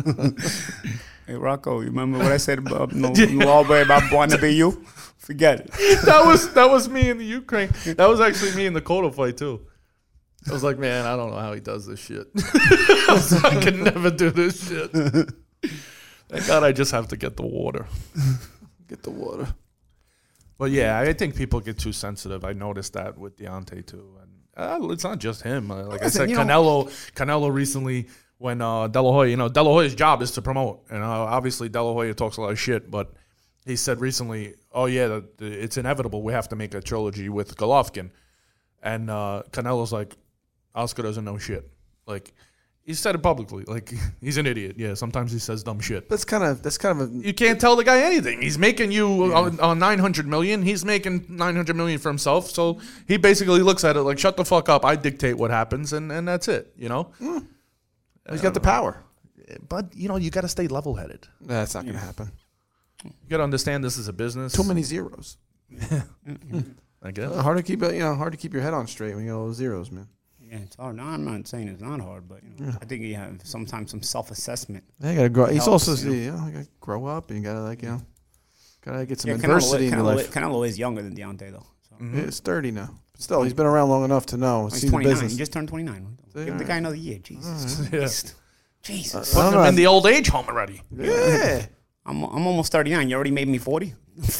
Hey, Rocco, you remember what I said about no, no Albury about born to be you? Forget it. That was that was me in the Ukraine. That was actually me in the Cotto fight too. I was like, man, I don't know how he does this shit. I, was like, I can never do this shit. Thank God I just have to get the water. Get the water. But yeah, I think people get too sensitive. I noticed that with Deontay too, and uh, it's not just him. Uh, like Listen, I said, you know- Canelo, Canelo recently when uh, De La Hoya, you know, De La Hoya's job is to promote, and uh, obviously De La Hoya talks a lot of shit, but he said recently, "Oh yeah, the, the, it's inevitable. We have to make a trilogy with Golovkin," and uh, Canelo's like, "Oscar doesn't know shit." Like he said it publicly. Like he's an idiot. Yeah, sometimes he says dumb shit. That's kind of that's kind of a You can't tell the guy anything. He's making you on, on nine hundred million. He's making nine hundred million for himself. So he basically looks at it like, shut the fuck up. I dictate what happens, and, and that's it, you know? he's got the power. But, you know, you got to stay level-headed. That's not gonna happen. You got to understand this is a business. Too many zeros. I guess. Uh, hard to keep it, you know, hard to keep your head on straight when you got all those zeros, man. Yeah, it's hard. No, I'm not saying it's not hard, but you know, yeah. I think you have sometimes some self-assessment. Yeah, you gotta grow. He's helps, also, you know? you know, you gotta grow up, and you gotta like, you know, gotta get some Yeah, adversity Canelo, in your Canelo, life. Canelo is younger than Deontay, though. So. Mm-hmm. Yeah, he's thirty now. But still, he's been around long enough to know. He's See the twenty-nine. business. He just turned twenty-nine. Give right. the guy another year. Jesus. Right. Christ. Jesus. Uh, I Putting don't him know. in the old age home already. Yeah. I'm I'm almost thirty-nine. You already made me forty.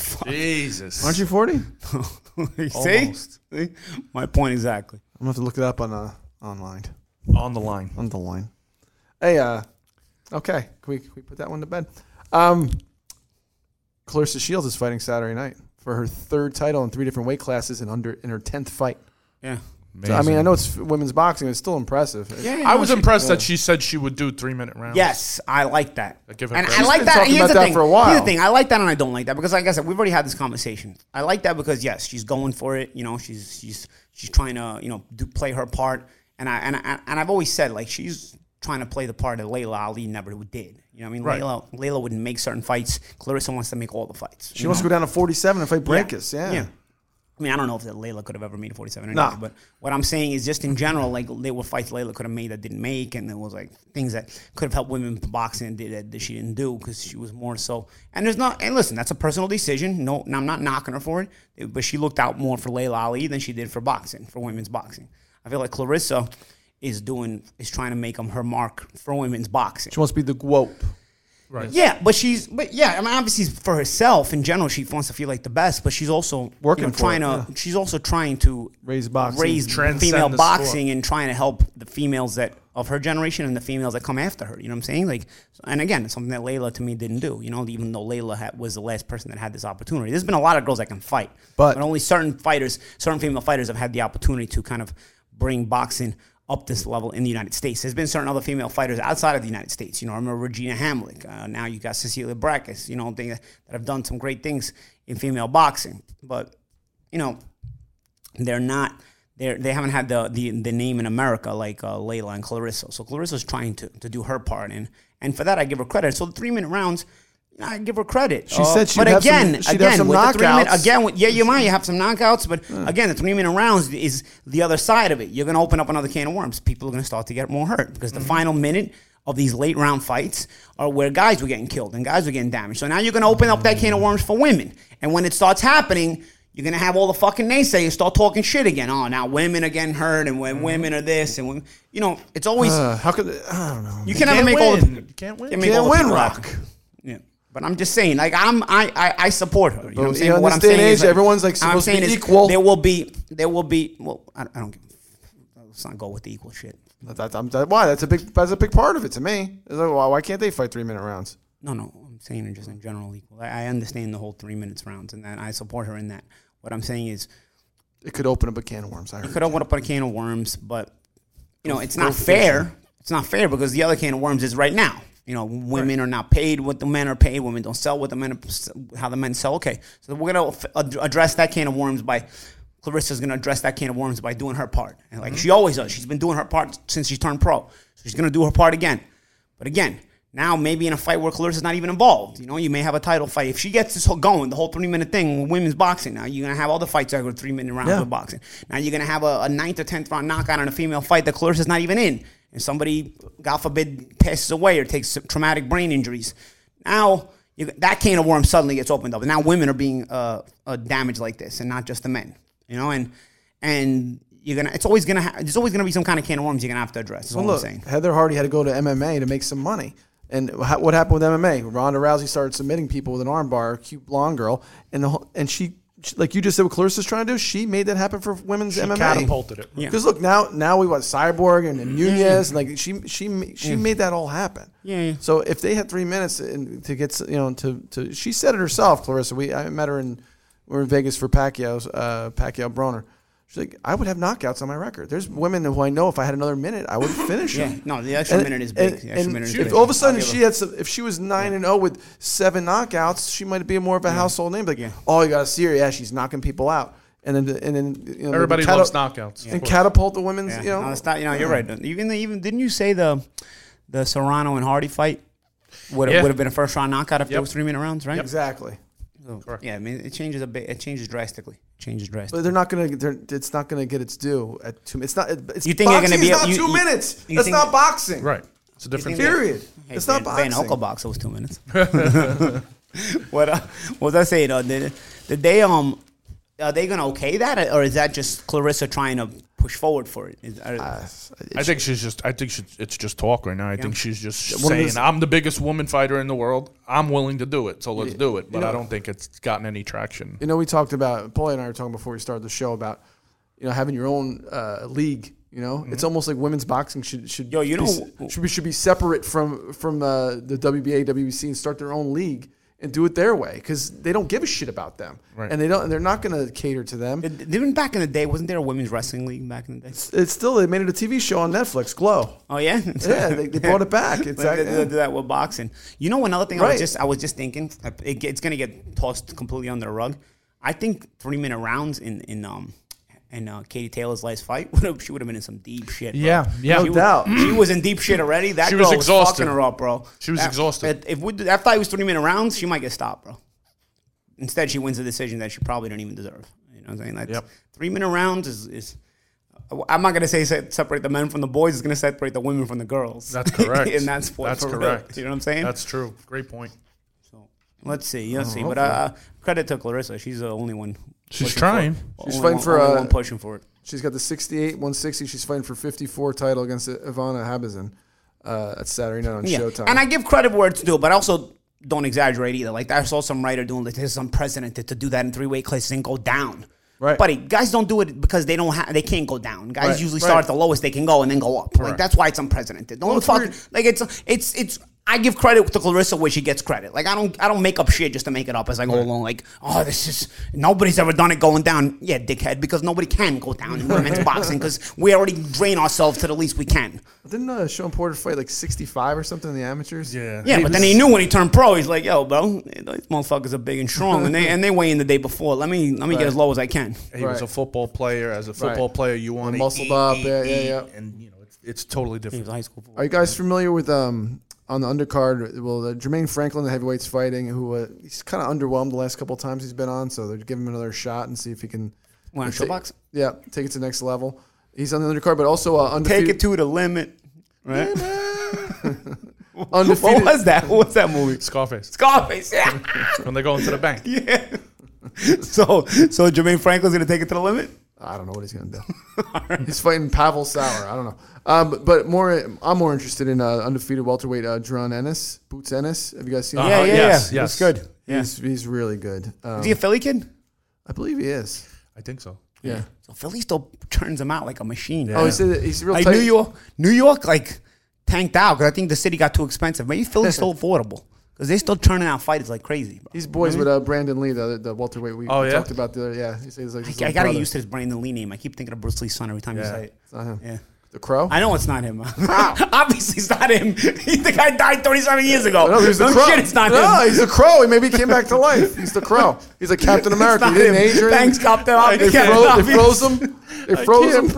Jesus. Aren't you forty? See? Almost. See? My point exactly. I'm gonna have to look it up on uh, online. On the line. On the line. Hey, uh, okay. Can we, can we put that one to bed? Um, Clarissa Shields is fighting Saturday night for her third title in three different weight classes and under in her tenth fight. Yeah. So, I mean, I know it's women's boxing. It's still impressive. Yeah, I was she- impressed yeah. that she said she would do three minute rounds. Yes, I like that. I give her and credit. I She's like been that. talking Here's about the that thing. for a while. Here's the thing. I like that and I don't like that because, like I said, we've already had this conversation. I like that because yes, she's going for it. You know, she's she's she's trying to you know do, play her part. And I and I, and I've always said like she's trying to play the part that Layla Ali never did. You know what I mean? Right. Layla Layla wouldn't make certain fights. Clarissa wants to make all the fights. She wants to go down to forty-seven and fight Yeah. Breakus. Yeah. Yeah. I mean, I don't know if that Layla could have ever made a forty-seven or Nah. anything, but what I'm saying is just in general, like there were fights Layla could have made that didn't make, and there was like things that could have helped women boxing and did that, that she didn't do because she was more so. And there's not, and listen, that's a personal decision. No, I'm not knocking her for it, but she looked out more for Layla Ali than she did for boxing, for women's boxing. I feel like Clarissa is doing, is trying to make them her mark for women's boxing. She wants to be the GWOP. Right. Yeah, but she's, but yeah, I mean, obviously for herself in general, she wants to feel like the best, but she's also Working you know, for trying it, to, yeah. she's also trying to Raise boxing. raise Transcend female the boxing sport. and trying to help the females that of her generation and the females that come after her. You know what I'm saying? Like, and again, it's something that Layla to me didn't do. You know, even though Layla had, was the last person that had this opportunity. There's been a lot of girls that can fight, But- but only certain fighters, certain female fighters, have had the opportunity to kind of bring boxing up this level in the United States. There's been certain other female fighters outside of the United States. You know, I remember Regina Hamlick. Uh, now you got Cecilia Brækhus, you know, they, that have done some great things in female boxing. But, you know, they're not, they're, they haven't had the, the, the name in America like uh, Layla and Clarissa. So Clarissa's trying to, to do her part. And, and for that, I give her credit. So the three-minute rounds, I give her credit. She said she'd but have again, some- she'd again, have some with the three minute, knockouts. again, with, yeah, you might. You have some knockouts, but again, the three minute rounds is the other side of it. You're going to open up another can of worms. People are going to start to get more hurt because the final minute of these late round fights are where guys were getting killed and guys were getting damaged. So now you're going to open up that can of worms for women. And when it starts happening, you're going to have all the fucking naysayers start talking shit again. Oh, now women are getting hurt and when women are this and when, you know, it's always, Uh, how could I don't know. you can never Can't make all the, win. You can't win. can't make Can't all the win, people Rock. happy. Yeah. But I'm just saying, like I'm, I, I, I support her. You know what I'm But, saying? you know, But in what this I'm day and saying is, age, everyone's, like, I'm supposed to be saying is equal. There will be, there will be. Well, I, I don't give. Let's not go with the equal shit. That, that, I'm- that- why? That's a big. That's a big part of it to me. It's like, why, why can't they fight three minute rounds? No, no. I'm saying it just in general equal. I, I understand the whole three minutes rounds, and that I support her in that. What I'm saying is, It could open up a can of worms. I heard. could open up a can of worms, but you know, it's Go not fishing. fair. It's not fair because the other can of worms is right now. You know, women are not paid what the men are paid. Women don't sell what the men are, how the men sell. Okay, so we're gonna f- ad- address that can of worms by Clarissa's gonna address that can of worms by doing her part, and like she always does. She's been doing her part since she turned pro. So she's gonna do her part again. But again, now maybe in a fight where Clarissa's not even involved, you know, you may have a title fight. If she gets this whole going, the whole three minute thing with women's boxing, now you're gonna have all the fights that go three minute rounds Yeah. with boxing. Now you're gonna have a, a ninth or tenth round knockout in a female fight that Clarissa's not even in, and somebody, God forbid, passes away or takes traumatic brain injuries. Now you, that can of worms suddenly gets opened up, and now women are being uh, uh, damaged like this, and not just the men. You know, and and you're gonna, it's always gonna, ha- there's always gonna be some kind of can of worms you're gonna have to address. That's Well, all look, I'm saying. Heather Hardy had to go to M M A to make some money. And ha- what happened with M M A? Ronda Rousey started submitting people with an armbar, a cute blonde girl, and the whole, and she, she, like you just said, what Clarissa's trying to do, she made that happen for women's She M M A. catapulted it. Yeah. Because look, now now we want Cyborg and, and Nunez, and like she she ma- she made that all happen. Yeah, yeah. So if they had three minutes in, to get s- you know to to she said it herself, Clarissa. We I met her in we were in Vegas for Pacquiao's uh, Pacquiao Broner. She's like, I would have knockouts on my record. There's women who I know if I had another minute, I would finish Yeah, them. no, the extra And- minute is big. and- The extra and minute is if big. all of a sudden I'll give she her- had some, if she was nine and zero with seven knockouts, she might be more of a household name. Like, Yeah. oh, you gotta see her. Yeah, she's knocking people out. And then and then you know, Everybody cata- loves knockouts. of and course. catapult the women's. Yeah. You know, no, it's not, you know, you're right. Even the, even didn't you say the the Serrano and Hardy fight would have Yeah. would have been a first round knockout if Yep. there was three minute rounds, right? exactly. So, Correct. yeah, I mean, it changes a bit. It changes drastically. changes drastically. But they're not gonna. They're, it's not gonna get its due at two. It's not. It's You think they're boxing gonna be is a- not you- two you- minutes. you That's think- not boxing. Right. It's a different think- Period. Hey, it's not Van, boxing. Van Uncle boxer was two minutes. what, uh, what was I saying? Uh, did, did they um are they gonna okay that, or is that just Clarissa trying to push forward for it? Is, are, Uh, I think she's just. I think she, it's just talk right now. I think she's just One of saying, those- "I'm the biggest woman fighter in the world. I'm willing to do it, so let's do it." But know- I don't think it's gotten any traction. You know, we talked about Paulie and I were talking before we started the show about you know having your own uh, league. You know, Mm-hmm. it's almost like women's boxing should should Yo, you be, know- should be should be separate from from uh, the W B A, W B C and start their own league and do it their way because they don't give a shit about them Right. and they don't and they're not going to cater to them. Did- Even back in the day, wasn't there a women's wrestling league back in the day? It's still they made it a T V show on Netflix, Glow. Oh yeah, Yeah, they, they brought it back. It's They like, did- they did that with boxing. You know, another thing I Right. was just I was just thinking, it, it's gonna get tossed completely under the rug. I think three minute rounds in in um in uh, Katie Taylor's last fight, would have, she would have been in some deep shit. Bro. Yeah, yeah. No she doubt. Was, she was in deep shit already. That She girl was was, exhausted. fucking her up, bro. She was That- exhausted. If we, that fight was three minute rounds, she might get stopped, bro. Instead, she wins a decision that she probably don't even deserve. You know what I'm saying? That's, Yep. Three minute rounds is. is I'm not gonna say se- separate the men from the boys. It's gonna separate the women from the girls. That's correct. in that sport, That's for real. correct. You know what I'm saying? That's true. Great point. So let's see, let's Oh, see. But uh, credit to Clarissa. She's the only one. She's pushing trying. For it. She's Only fighting one- for, only uh, one pushing for it. She's got the sixty-eight, one sixty. She's fighting for fifty-four title against Ivana Habazin. Uh, that's Saturday night on Yeah, Showtime. and I give credit where it's due, but I also don't exaggerate either. Like I saw some writer doing like this is unprecedented to do that in three weight classes and go down. Right. Buddy, guys don't do it because they don't have, they can't go down. Guys Right, usually right. start at the lowest they can go and then go up. Like Correct. that's why it's unprecedented. Don't Well, it's fuck weird. like it's it's it's. I give credit to Clarissa where she gets credit. Like I don't I don't make up shit just to make it up as I go along. Like oh this is nobody's ever done it going down. Yeah, dickhead, because nobody can go down in women's boxing because we already drain ourselves to the least we can. Didn't uh, Sean Porter fight like sixty-five or something in the amateurs? Yeah. Yeah, He but was- then he knew when he turned pro, he's like, "Yo, bro, these motherfuckers are big and strong, and they and they weigh in the day before. Let me let me get Right. as low as I can." He was Right. a football player. As a football Right. player, you want to muscled eat, up, eat, yeah, yeah, eat, yeah. and you know it's it's totally He was different. a high school. Football. Are you guys familiar with um on the undercard? Well, uh, Jermaine Franklin, the heavyweights fighting, who uh, he's kind of underwhelmed the last couple of times he's been on, so they're giving him another shot and see if he can. Want to take- showbox? Yeah, take it to the next level. He's on the undercard, but also uh, Take undefeated. it to the limit, right? undefeated. What was that? What was that movie? Scarface. Scarface. Yeah. When they go into the bank. yeah. So so Jermaine Franklin's gonna take it to the limit. I don't know what he's gonna do. He's fighting Pavel Sauer. I don't know. Um, but, but more, I'm more interested in uh, undefeated welterweight uh, Duran Ennis, Boots Ennis. Have you guys seen Uh-huh, him? Yeah, yeah, yes, yeah. yes. That's good. Yeah. He's he's really good. Um, Is he a Philly kid? I believe he is. I think so. Yeah. So Philly still turns him out like a machine. Oh, he said he's real Like tight. New York, New York, like tanked out because I think the city got too expensive. Maybe Philly's still affordable because they're still turning out fighters like crazy. Bro. He's boys with uh, Brandon Lee, the, the welterweight we, Oh, we yeah? talked about the other. Yeah, he says like his I, I little gotta brother. use his Brandon Lee name. I keep thinking of Bruce Lee's son every time you Yeah. say it. It's not him. Yeah. The Crow. I know it's not him. Obviously, it's not him. He, the guy died thirty-seven years ago. No, he's the no Crow. shit, it's not no, him. he's the Crow. He maybe came back to life. He's the Crow. He's like Captain America. It's He not didn't him. age or anything. Thanks, Captain They, America. froze, they froze him. They froze him.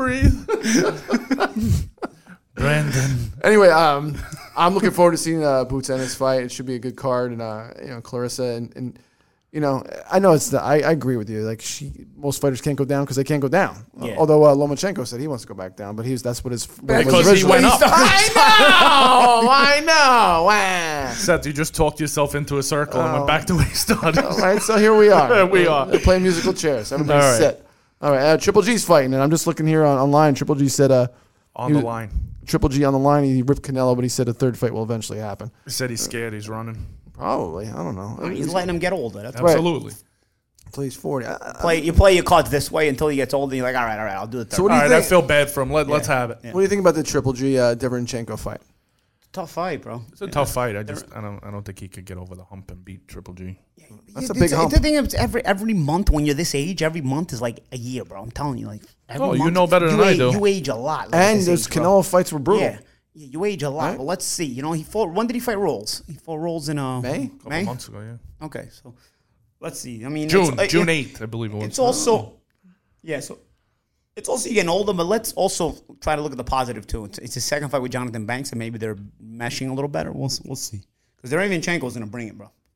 breathe. Brandon. Anyway, um, I'm looking forward to seeing uh, Boots Ennis fight. It should be a good card, and uh, you know, Clarissa and, and you know, I know it's the, I, I agree with you. Like she, most fighters can't go down because they can't go down. Yeah. Although uh, Lomachenko said he wants to go back down, but he was that's what his what was Because he originally- went up. I know, I know. Wow. Seth, you just talked yourself into a circle and went back to where you started. All right, so here we are. We are. We're playing musical chairs. Everybody All right. sit. All right, uh, Triple G's fighting, and I'm just looking here on, online. Triple G said uh, On he the was- line. Triple G on the line. He ripped Canelo, but he said a third fight will eventually happen. He said he's scared. He's running. Probably. I don't know. He's letting him get older. That's Right. Absolutely. Plays forty. I, I, play. You play your cards this way until he gets older. And you're like, all right, all right, I'll do it. So what do All you right, I think? feel bad for him. Let, Let's have it. What do you think about the Triple G uh, Deverenchenko fight? Tough fight, bro. It's a tough fight. I just I don't I don't think he could get over the hump and beat Triple G. That's a It's- big hump. The thing is, every every month when you're this age, every month is like a year, bro. I'm telling you, like. Every Oh, you month, know better than you I age, do. You age a lot. Like, at And this those age, bro. Canelo fights were brutal. Yeah. Yeah, you age a lot. Right. But let's see. You know, he fought. When did he fight Rolls? He fought Rolls in uh, May? A couple May. months ago, yeah. Okay, so let's see. I mean, June, it's, uh, June it- eighth, I believe it was. It's also, yeah. So it's also getting older, but let's also try to look at the positive too. It's, it's his second fight with Jonathan Banks, and maybe they're meshing a little better. We'll we'll see. Because Derevianchenko's gonna bring it, bro.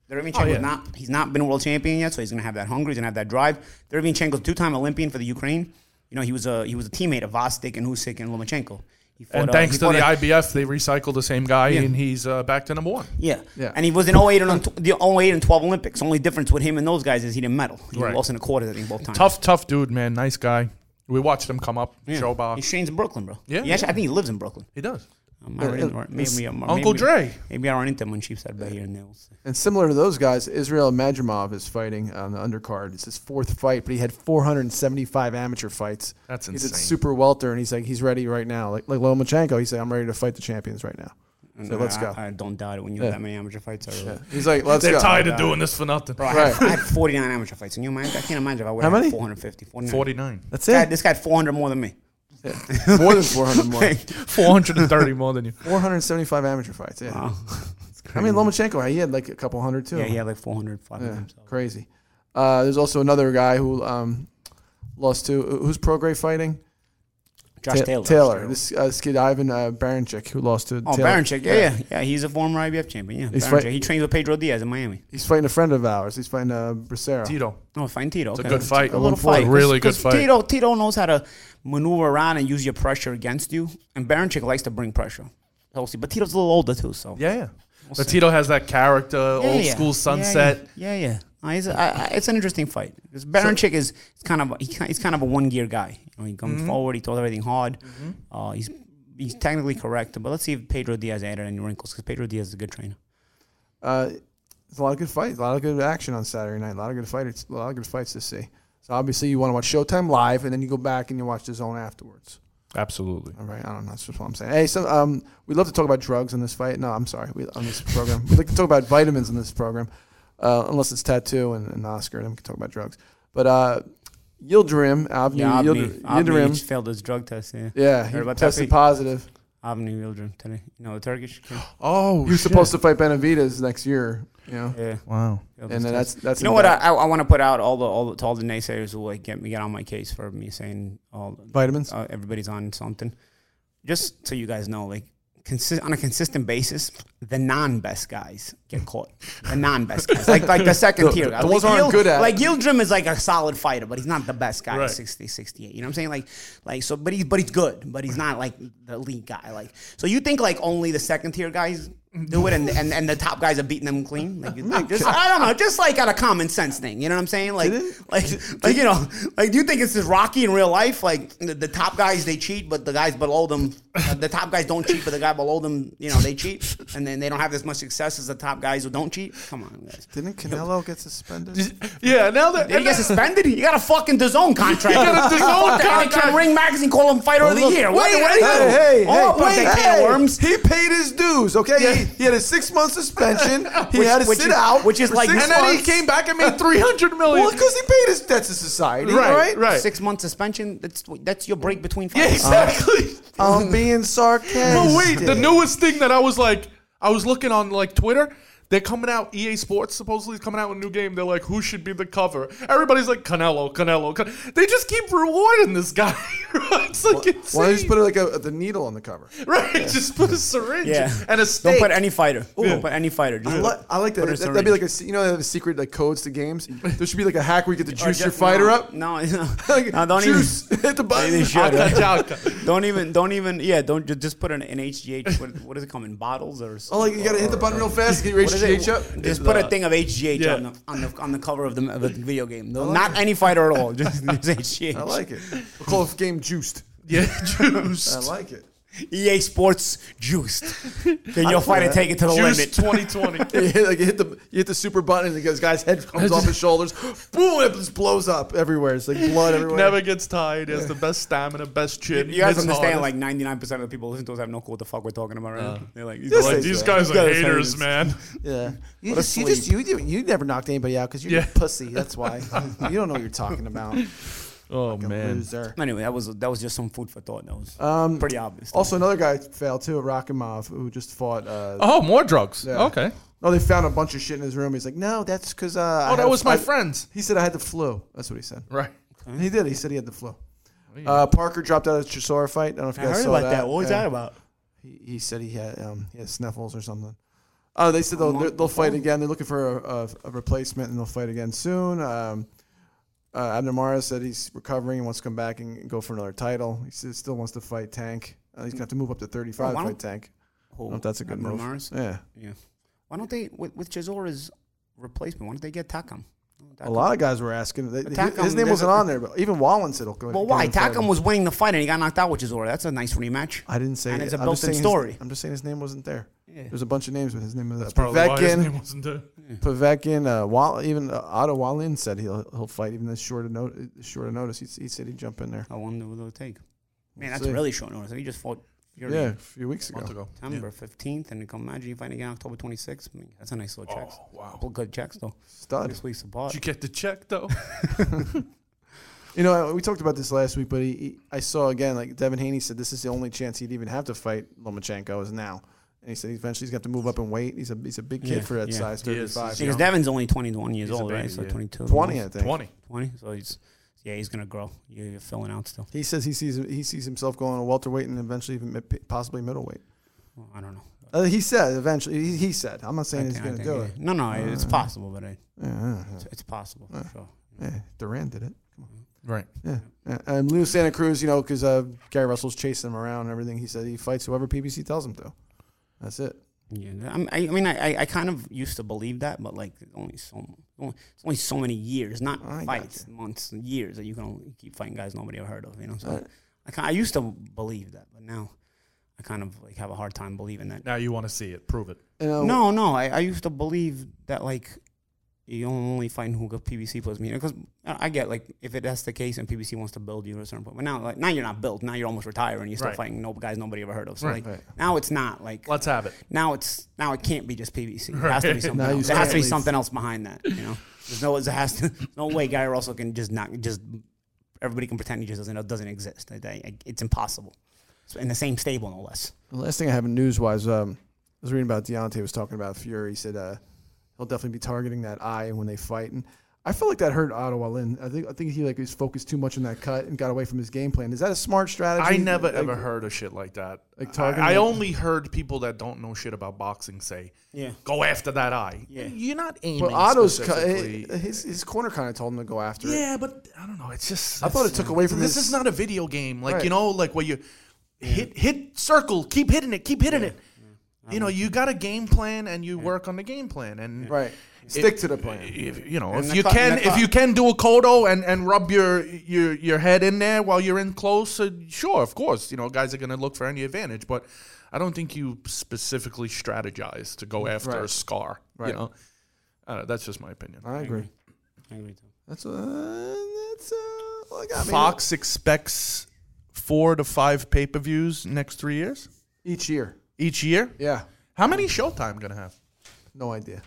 Derevyanchenko Oh, yeah. not he's not been a world champion yet, so he's gonna have that hunger, he's gonna have that drive. Derevyanchenko's two-time Olympian for the Ukraine. You know, he was a he was a teammate of Vostok and Usyk and Lomachenko. He fought, And uh, thanks he to fought the a- I B F, they recycled the same guy, Yeah. and he's uh, back to number one. Yeah. Yeah. And he was in oh eight and the oh eight and twelve Olympics. Only difference with him and those guys is he didn't medal. He Right. lost in the quarters, I think, both times. Tough, tough dude, man. Nice guy. We watched him come up, Yeah. show He box. trains in Brooklyn, bro. Yeah, He actually, yeah. I think he lives in Brooklyn. He does. I might run into- or maybe, uh, Uncle maybe, Dre. Maybe I run into him when Sheepshead Bay here in Nils. And similar to those guys, Israel Madrimov is fighting on the undercard. It's his fourth fight, but he had four hundred seventy-five amateur fights. That's He's insane. at super welter, and he's like, he's ready right now. Like like Lomachenko, he said, I'm ready to fight the champions right now. So And let's I, go. I, I don't doubt it when you Yeah. have that many amateur fights. I really, He's like, let's They're go. tired of doing this for nothing. Bro, I, Right. had, I had forty-nine amateur fights. Can you imagine? I can't imagine if I would How have many? four hundred fifty. forty-nine. forty-nine. That's This guy, it. this guy had four hundred more than me. More than four hundred more. four hundred thirty more than you. four hundred seventy-five amateur fights. Yeah. Wow. I mean, Lomachenko, he had like a couple hundred too. Yeah, he had like four hundred, five hundred Yeah, himself. crazy. Uh, there's also another guy who um, lost to who's Prograis fighting. Josh Ta- Taylor. Taylor. This, uh, this kid Ivan uh, Baranchik who lost to Oh, Taylor. Baranchik. Yeah, yeah, yeah. He's a former I B F champion. Yeah, He's Baranchik. fight- He trains with Pedro Diaz in Miami. He's fighting a friend of ours. He's fighting uh, Bracero. Tito. Oh, fine, Tito. It's a okay. good fight. A little One point. fight. Really good 'Cause fight. Tito, Tito knows how to maneuver around and use your pressure against you. And Baranchik likes to bring pressure. We'll see. But Tito's a little older too, so. Yeah, yeah. We'll But see. Tito has that character, Yeah, old yeah. school Yeah, sunset. Yeah, yeah. yeah. No, he's a, I, I, it's an interesting fight because Baranchik is is kind of a, he, he's kind of a one gear guy. You know, he comes Mm-hmm. forward, he throws everything hard. Uh, he's he's technically correct, but let's see if Pedro Diaz added any wrinkles because Pedro Diaz is a good trainer. Uh, there's a lot of good fights, a lot of good action on Saturday night, a lot of good fights, a lot of good fights to see. So obviously you want to watch Showtime live, and then you go back and you watch the Zone afterwards. Absolutely. All right, I don't know. That's just what I'm saying. Hey, so um, we'd love to talk about drugs in this fight. No, I'm sorry, we, on this program. We'd like to talk about vitamins in this program, uh, unless it's tattoo and, and Oscar, then we can talk about drugs. But uh, Yildirim, Avni, Yeah, Yildirim, Avni, Avni Yildirim, just failed his drug test. Yeah, yeah, he Heard about that, tested Pete? positive. Avni Yildirim today. You know the Turkish kid. Oh, He was supposed to fight Benavidez next year, you know, Yeah. Wow. failed and his then test. that's that's You know what? I, I, I want to put out all the all the, to all the naysayers who like get me get on my case for me saying all vitamins. uh, everybody's on something. Just so you guys know, like consi- on a consistent basis, the non-best guys get caught. The non-best guys, like like the second The- tier guys. the ones like who aren't good at it. Like Yildirim is like a solid fighter, but he's not the best guy. Right. At sixty, sixty-eight. You know what I'm saying? Like like so, but he's but he's good, but he's not like the elite guy. Like so, you think like only the second tier guys do it, and and, and the top guys are beating them clean? Like, you think, just, I don't know, just like on a common sense thing. You know what I'm saying? Like like like you know, like do you think it's this Rocky in real life? Like the, the top guys they cheat, but the guys below them, uh, the top guys don't cheat, but the guy below them, you know, they cheat, and then they don't have as much success as the top guys who don't cheat. Come on, guys. Didn't Canelo get suspended? Yeah, now that. Did he get suspended? You got a fucking DAZN contract. You got a DAZN contract. contract. Ring Magazine call him Fighter of the look, Year. What, wait, what do you hey, do? hey, oh, hey, wait, wait, can of hey, worms. He paid his dues, okay? He, he had a six-month suspension. He had to which sit is- out. which is for like- six And then he months. came back and made three hundred million. Well, because he paid his debts to society, Right, all right? right. Six month suspension. That's that's your break between Yeah, fights. exactly. I'm being sarcastic. But wait, the newest thing that I was like, I was looking on like Twitter. They're coming out. E A Sports supposedly is coming out with a new game. They're like, who should be the cover? Everybody's like, Canelo, Canelo. Can-. They just keep rewarding this guy. It's like insane. Why don't you just put like a, the needle on the cover? Right, just put a syringe Yeah. and a Don't steak. put any fighter. Don't put any fighter. Just I, li- I like that. Put a That- That'd be like syringe. a, you know, they have the secret like codes to games. There should be like a hack where you get to juice Or your just- fighter no, up. No, no, Like, no, don't juice. even. Hit the button. They should. Jalka, jalka. Don't even. Don't even. Yeah. Don't ju- just put an, an H G H. What, what does it come in bottles or? Oh, like you gotta hit the button real fast to get your What H is G it? H up. Just put a thing of H G H Yeah. on the on the on the cover of the of the video game. No, not any fighter at all. Just, just H G H. I like it. We'll call it game juiced. Yeah, juice. I like it. E A Sports juiced. Then your fighter that. take it to the Juice limit. twenty twenty. You hit, like you hit the you hit the super button and the guy's head comes off his shoulders. Boom! It just blows up everywhere. It's like blood everywhere. Never gets tired. He has the best stamina, best chin. You guys hits understand? hardest. Like ninety-nine percent of the people who listen to us have no clue what the fuck we're talking about right now. They're like, these Yes, guys- Like, they these do. guys These are guys are haters, haters. man. Yeah. You What a just, you just sleep. you, you never knocked anybody out because you're Yeah. a pussy. That's why. You don't know what you're talking about. Oh Fucking man. loser. Anyway, that was that was just some food for thought. That was Um, pretty obvious. Also, another guy failed too, Rakimov, who just fought. Uh, Oh, more drugs. Yeah. Okay. No, they found a bunch of shit in his room. He's like, no, that's because. Uh, I Oh, that had- was my I- friends. He said I had the flu. That's what he said. Right. And he did. He said he had the flu. Uh, Parker dropped out of the Chisora fight. I don't know if you I guys heard saw about that. that. What was Yeah. that about? He, he said he had um, he had sniffles or something. Oh, they said they'll month they'll fight before? again. They're looking for a, a, a replacement, and they'll fight again soon. Um, uh, Abner Mares said he's recovering and wants to come back and go for another title. He says, still wants to fight Tank. Uh, he's gonna have to move up to thirty-five Oh, why to fight don't- Tank. I Who? don't know if that's a good Abner move. Mares? Yeah, Yeah. Why don't they with, with Chisora's replacement? Why don't they get Takam? a lot of guys were asking. They, Takam, his name there's wasn't a- on there, but even Wallen said he'll go. Well, go why? and fight him. Takam was winning the fight and he got knocked out with Chisora. That's a nice rematch. I didn't say. And it's a I'm just built-in saying story. His, I'm just saying his name wasn't there. Yeah. There's a bunch of names, but his name was That's probably why his name Povetkin. wasn't there. Povetkin, uh, Wall, even uh, Otto Wallin said he'll he'll fight even this short of notice. Short of notice, he, he said he'd jump in there. I wonder what it'll take. Man, that's see. really short notice. He just fought Fury Yeah, a few weeks A ago. month ago. September fifteenth, and you can imagine you fighting again October twenty-sixth. I mean, that's a nice little check. Oh, wow. Couple good checks though. Stud. Six weeks apart. Did you get the check though? You know, we talked about this last week, but he, he, I saw again, like Devin Haney said, this is the only chance he'd even have to fight Lomachenko is now. And he said eventually he's got to move up in weight. He's a he's a big kid Yeah, for that yeah. size, He is. thirty-five. He's Because young. Devin's only twenty-one years He's a old, right? baby, So yeah. twenty-two. twenty, I think. Twenty. twenty. So he's yeah, he's gonna grow. You're, you're filling out still. He says he sees he sees himself going to welterweight and eventually even mi- possibly middleweight. Well, I don't know. Uh, he said eventually. He, he said. I'm not saying I he's think- I going to think, do yeah. it. No, no, it's Uh, possible, but I, Yeah, yeah, it's, it's possible for sure. yeah. Yeah, Duran did it. Right. Yeah. yeah. And Leo Santa Cruz, you know, because uh, Gary Russell's chasing him around and everything. He said he fights whoever P B C tells him to. That's it. Yeah, I'm- I, I mean, I, I kind of used to believe that, but like only so, only, it's only so many years, not I fights, gotcha. months, years that you can only keep fighting guys nobody ever heard of. You know, so Right. I, kind, I used to believe that, but now I kind of like have a hard time believing that. Now you want to see it. Prove it. You know, No, no, I, I used to believe that like you only fight who P B C puts me in, because I get like if it that's the case and P B C wants to build you at a certain point, but now like now you're not built. Now you're almost retiring. You're still Right. fighting no guys nobody ever heard of. So Right. like Right. now it's not like Let's have it. now it's now it can't be just P B C. It has to be Right. something Now you else. There has to be start- something else behind that. You know, there's no there has to no way Gary Russell can just not just everybody can pretend he just doesn't doesn't exist. It- it- It's impossible. So in the same stable, no less. The last thing I have in news wise, um, I was reading about Deontay was talking about Fury. He said uh, he'll definitely be targeting that eye when they fight, and I felt like that hurt Otto Lynn. I think I think he like was focused too much on that cut and got away from his game plan. Is that a smart strategy? I never Like, ever heard of shit like that. Like I, targeting I it? only heard people that don't know shit about boxing say, Yeah. "Go after that eye." Yeah. You're not aiming. But Otto's cut, specifically. his his corner kind of told him to go after it. Yeah, but I don't know. It's just. I thought it took away from This his- is not a video game. Like Right. you know, like where you hit hit circle, keep hitting it, keep hitting it. You know, you got a game plan and you work on the game plan and Right. Stick to the plan. If, you know, And if the you cut- can, and the if cut- you can do a kodo and, and rub your, your your head in there while you're in close, uh, sure, of course, you know, guys are going to look for any advantage. But I don't think you specifically strategize to go after Right. a scar. Right. You know, uh, that's just my opinion. I agree. I agree too. That's uh, that's uh, well, I got me. Fox expects four to five pay per views next three years each year. each year. Yeah. How many Showtime gonna have? No idea.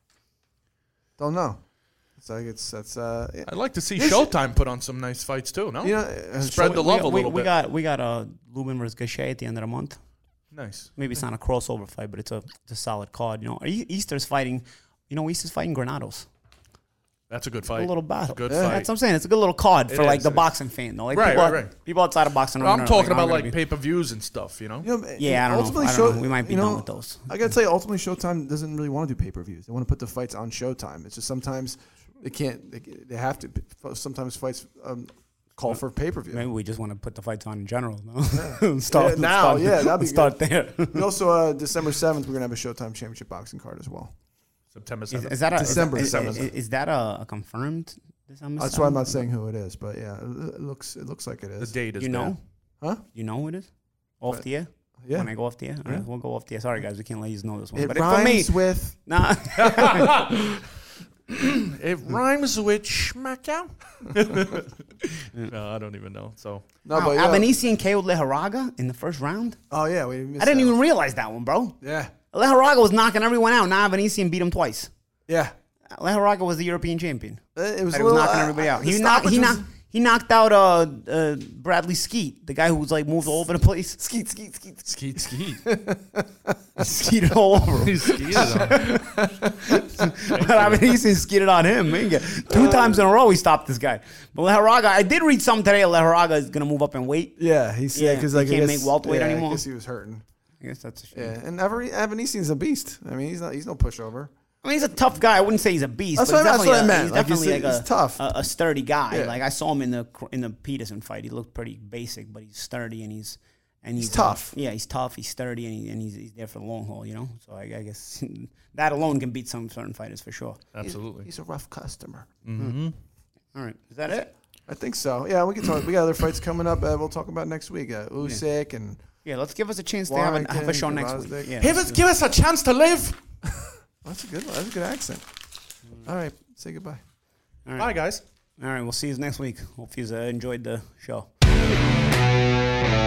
Don't know. It's like it's that's uh. yeah. I'd like to see This- Showtime put on some nice fights too. No, You know, uh, spread the we, love a we, little we bit. got we got uh, Lubin versus Gachet at the end of the month. Nice. Maybe it's not a crossover fight, but it's a it's a solid card. You know, E- Easter's fighting. You know, Easter's fighting Granados. That's a good A fight. little battle. Good Yeah. fight. That's what I'm saying. It's a good little card for It like is, the it is. boxing fan, though. Like Right, people, right, out- right. people outside of boxing. Are I'm gonna, talking like, about aren't like gonna be- pay per views and stuff. You know. You know, Yeah, I don't know. ultimately, I don't Show, know. We might be you done know, with those. I gotta tell you, ultimately, Showtime doesn't really want to do pay per views. They want to put the fights on Showtime. It's just sometimes they can't. They, they have to. Sometimes fights um, call for pay per view. Maybe we just want to put the fights on in general. No? start Yeah, now, start, yeah, that'd be start there. And also, uh, December seventh, we're gonna have a Showtime Championship boxing card as well. September Is, seventh. is that a December Is, is, seventh. is, is that a, a confirmed December? That's why I'm not seventh? saying who it is, but yeah, it it looks it looks like it The is. date is You know? there. Huh? You know who it is? Off What? the air? Yeah. When I go off the air? All right, we'll go off the air. Sorry, guys, we can't let you know this one. It but for me, rhymes with. nah. It rhymes with schmackow. No, I don't even know. So No, Wow, but yeah. Albanese K O'd Leharaga in the first round? Oh yeah, we missed I didn't that even one. realize that one, bro. Yeah, Leharaga was knocking everyone out. Now Albanese beat him twice. yeah. Leharaga was the European champion. Uh, It was, He a was little, knocking uh, everybody out. the He knocked. He stoppage was- knocked. He knocked out uh, uh, Bradley Skeet, the guy who was like moved all over the place. Skeet, Skeet, Skeet, skeet skeet. skeeted all over him. He skeeted on. I mean, he's skeeted on him. Man. Two times in a row, he stopped this guy. But Leharaga, I did read something today. Leharaga is gonna move up in weight. Yeah, he said Yeah, because he like I can't guess- make welterweight yeah, anymore. I guess he was hurting. I guess that's a shame. Yeah, and Avanesian's a beast. I mean, he's not. He's no pushover. I mean, he's a tough guy. I wouldn't say he's a beast. That's but what, he's that's what I a, meant. He's Like, definitely he's, like he's a, tough. A, a sturdy guy. Yeah. Like I saw him in the in the Peterson fight. He looked pretty basic, but he's sturdy and he's and he's, He's tough. Uh, yeah, he's tough. He's sturdy and, he, and he's he's there for the long haul. You know, so I, I guess that alone can beat some certain fighters for sure. Absolutely. He's, he's a rough customer. Mm-hmm. All right, is that it? I think so. Yeah, we can talk. We got other fights coming up. Uh, we'll talk about next week. Uh, Usyk yeah. and yeah, let's give us a chance to have a, have a show next Gvozdyk. week. Yeah, Give us, give us a chance to live. That's a good one. That's a good accent. All right, say goodbye. All right. Bye, guys. All right, we'll see you next week. Hope you uh, enjoyed the show.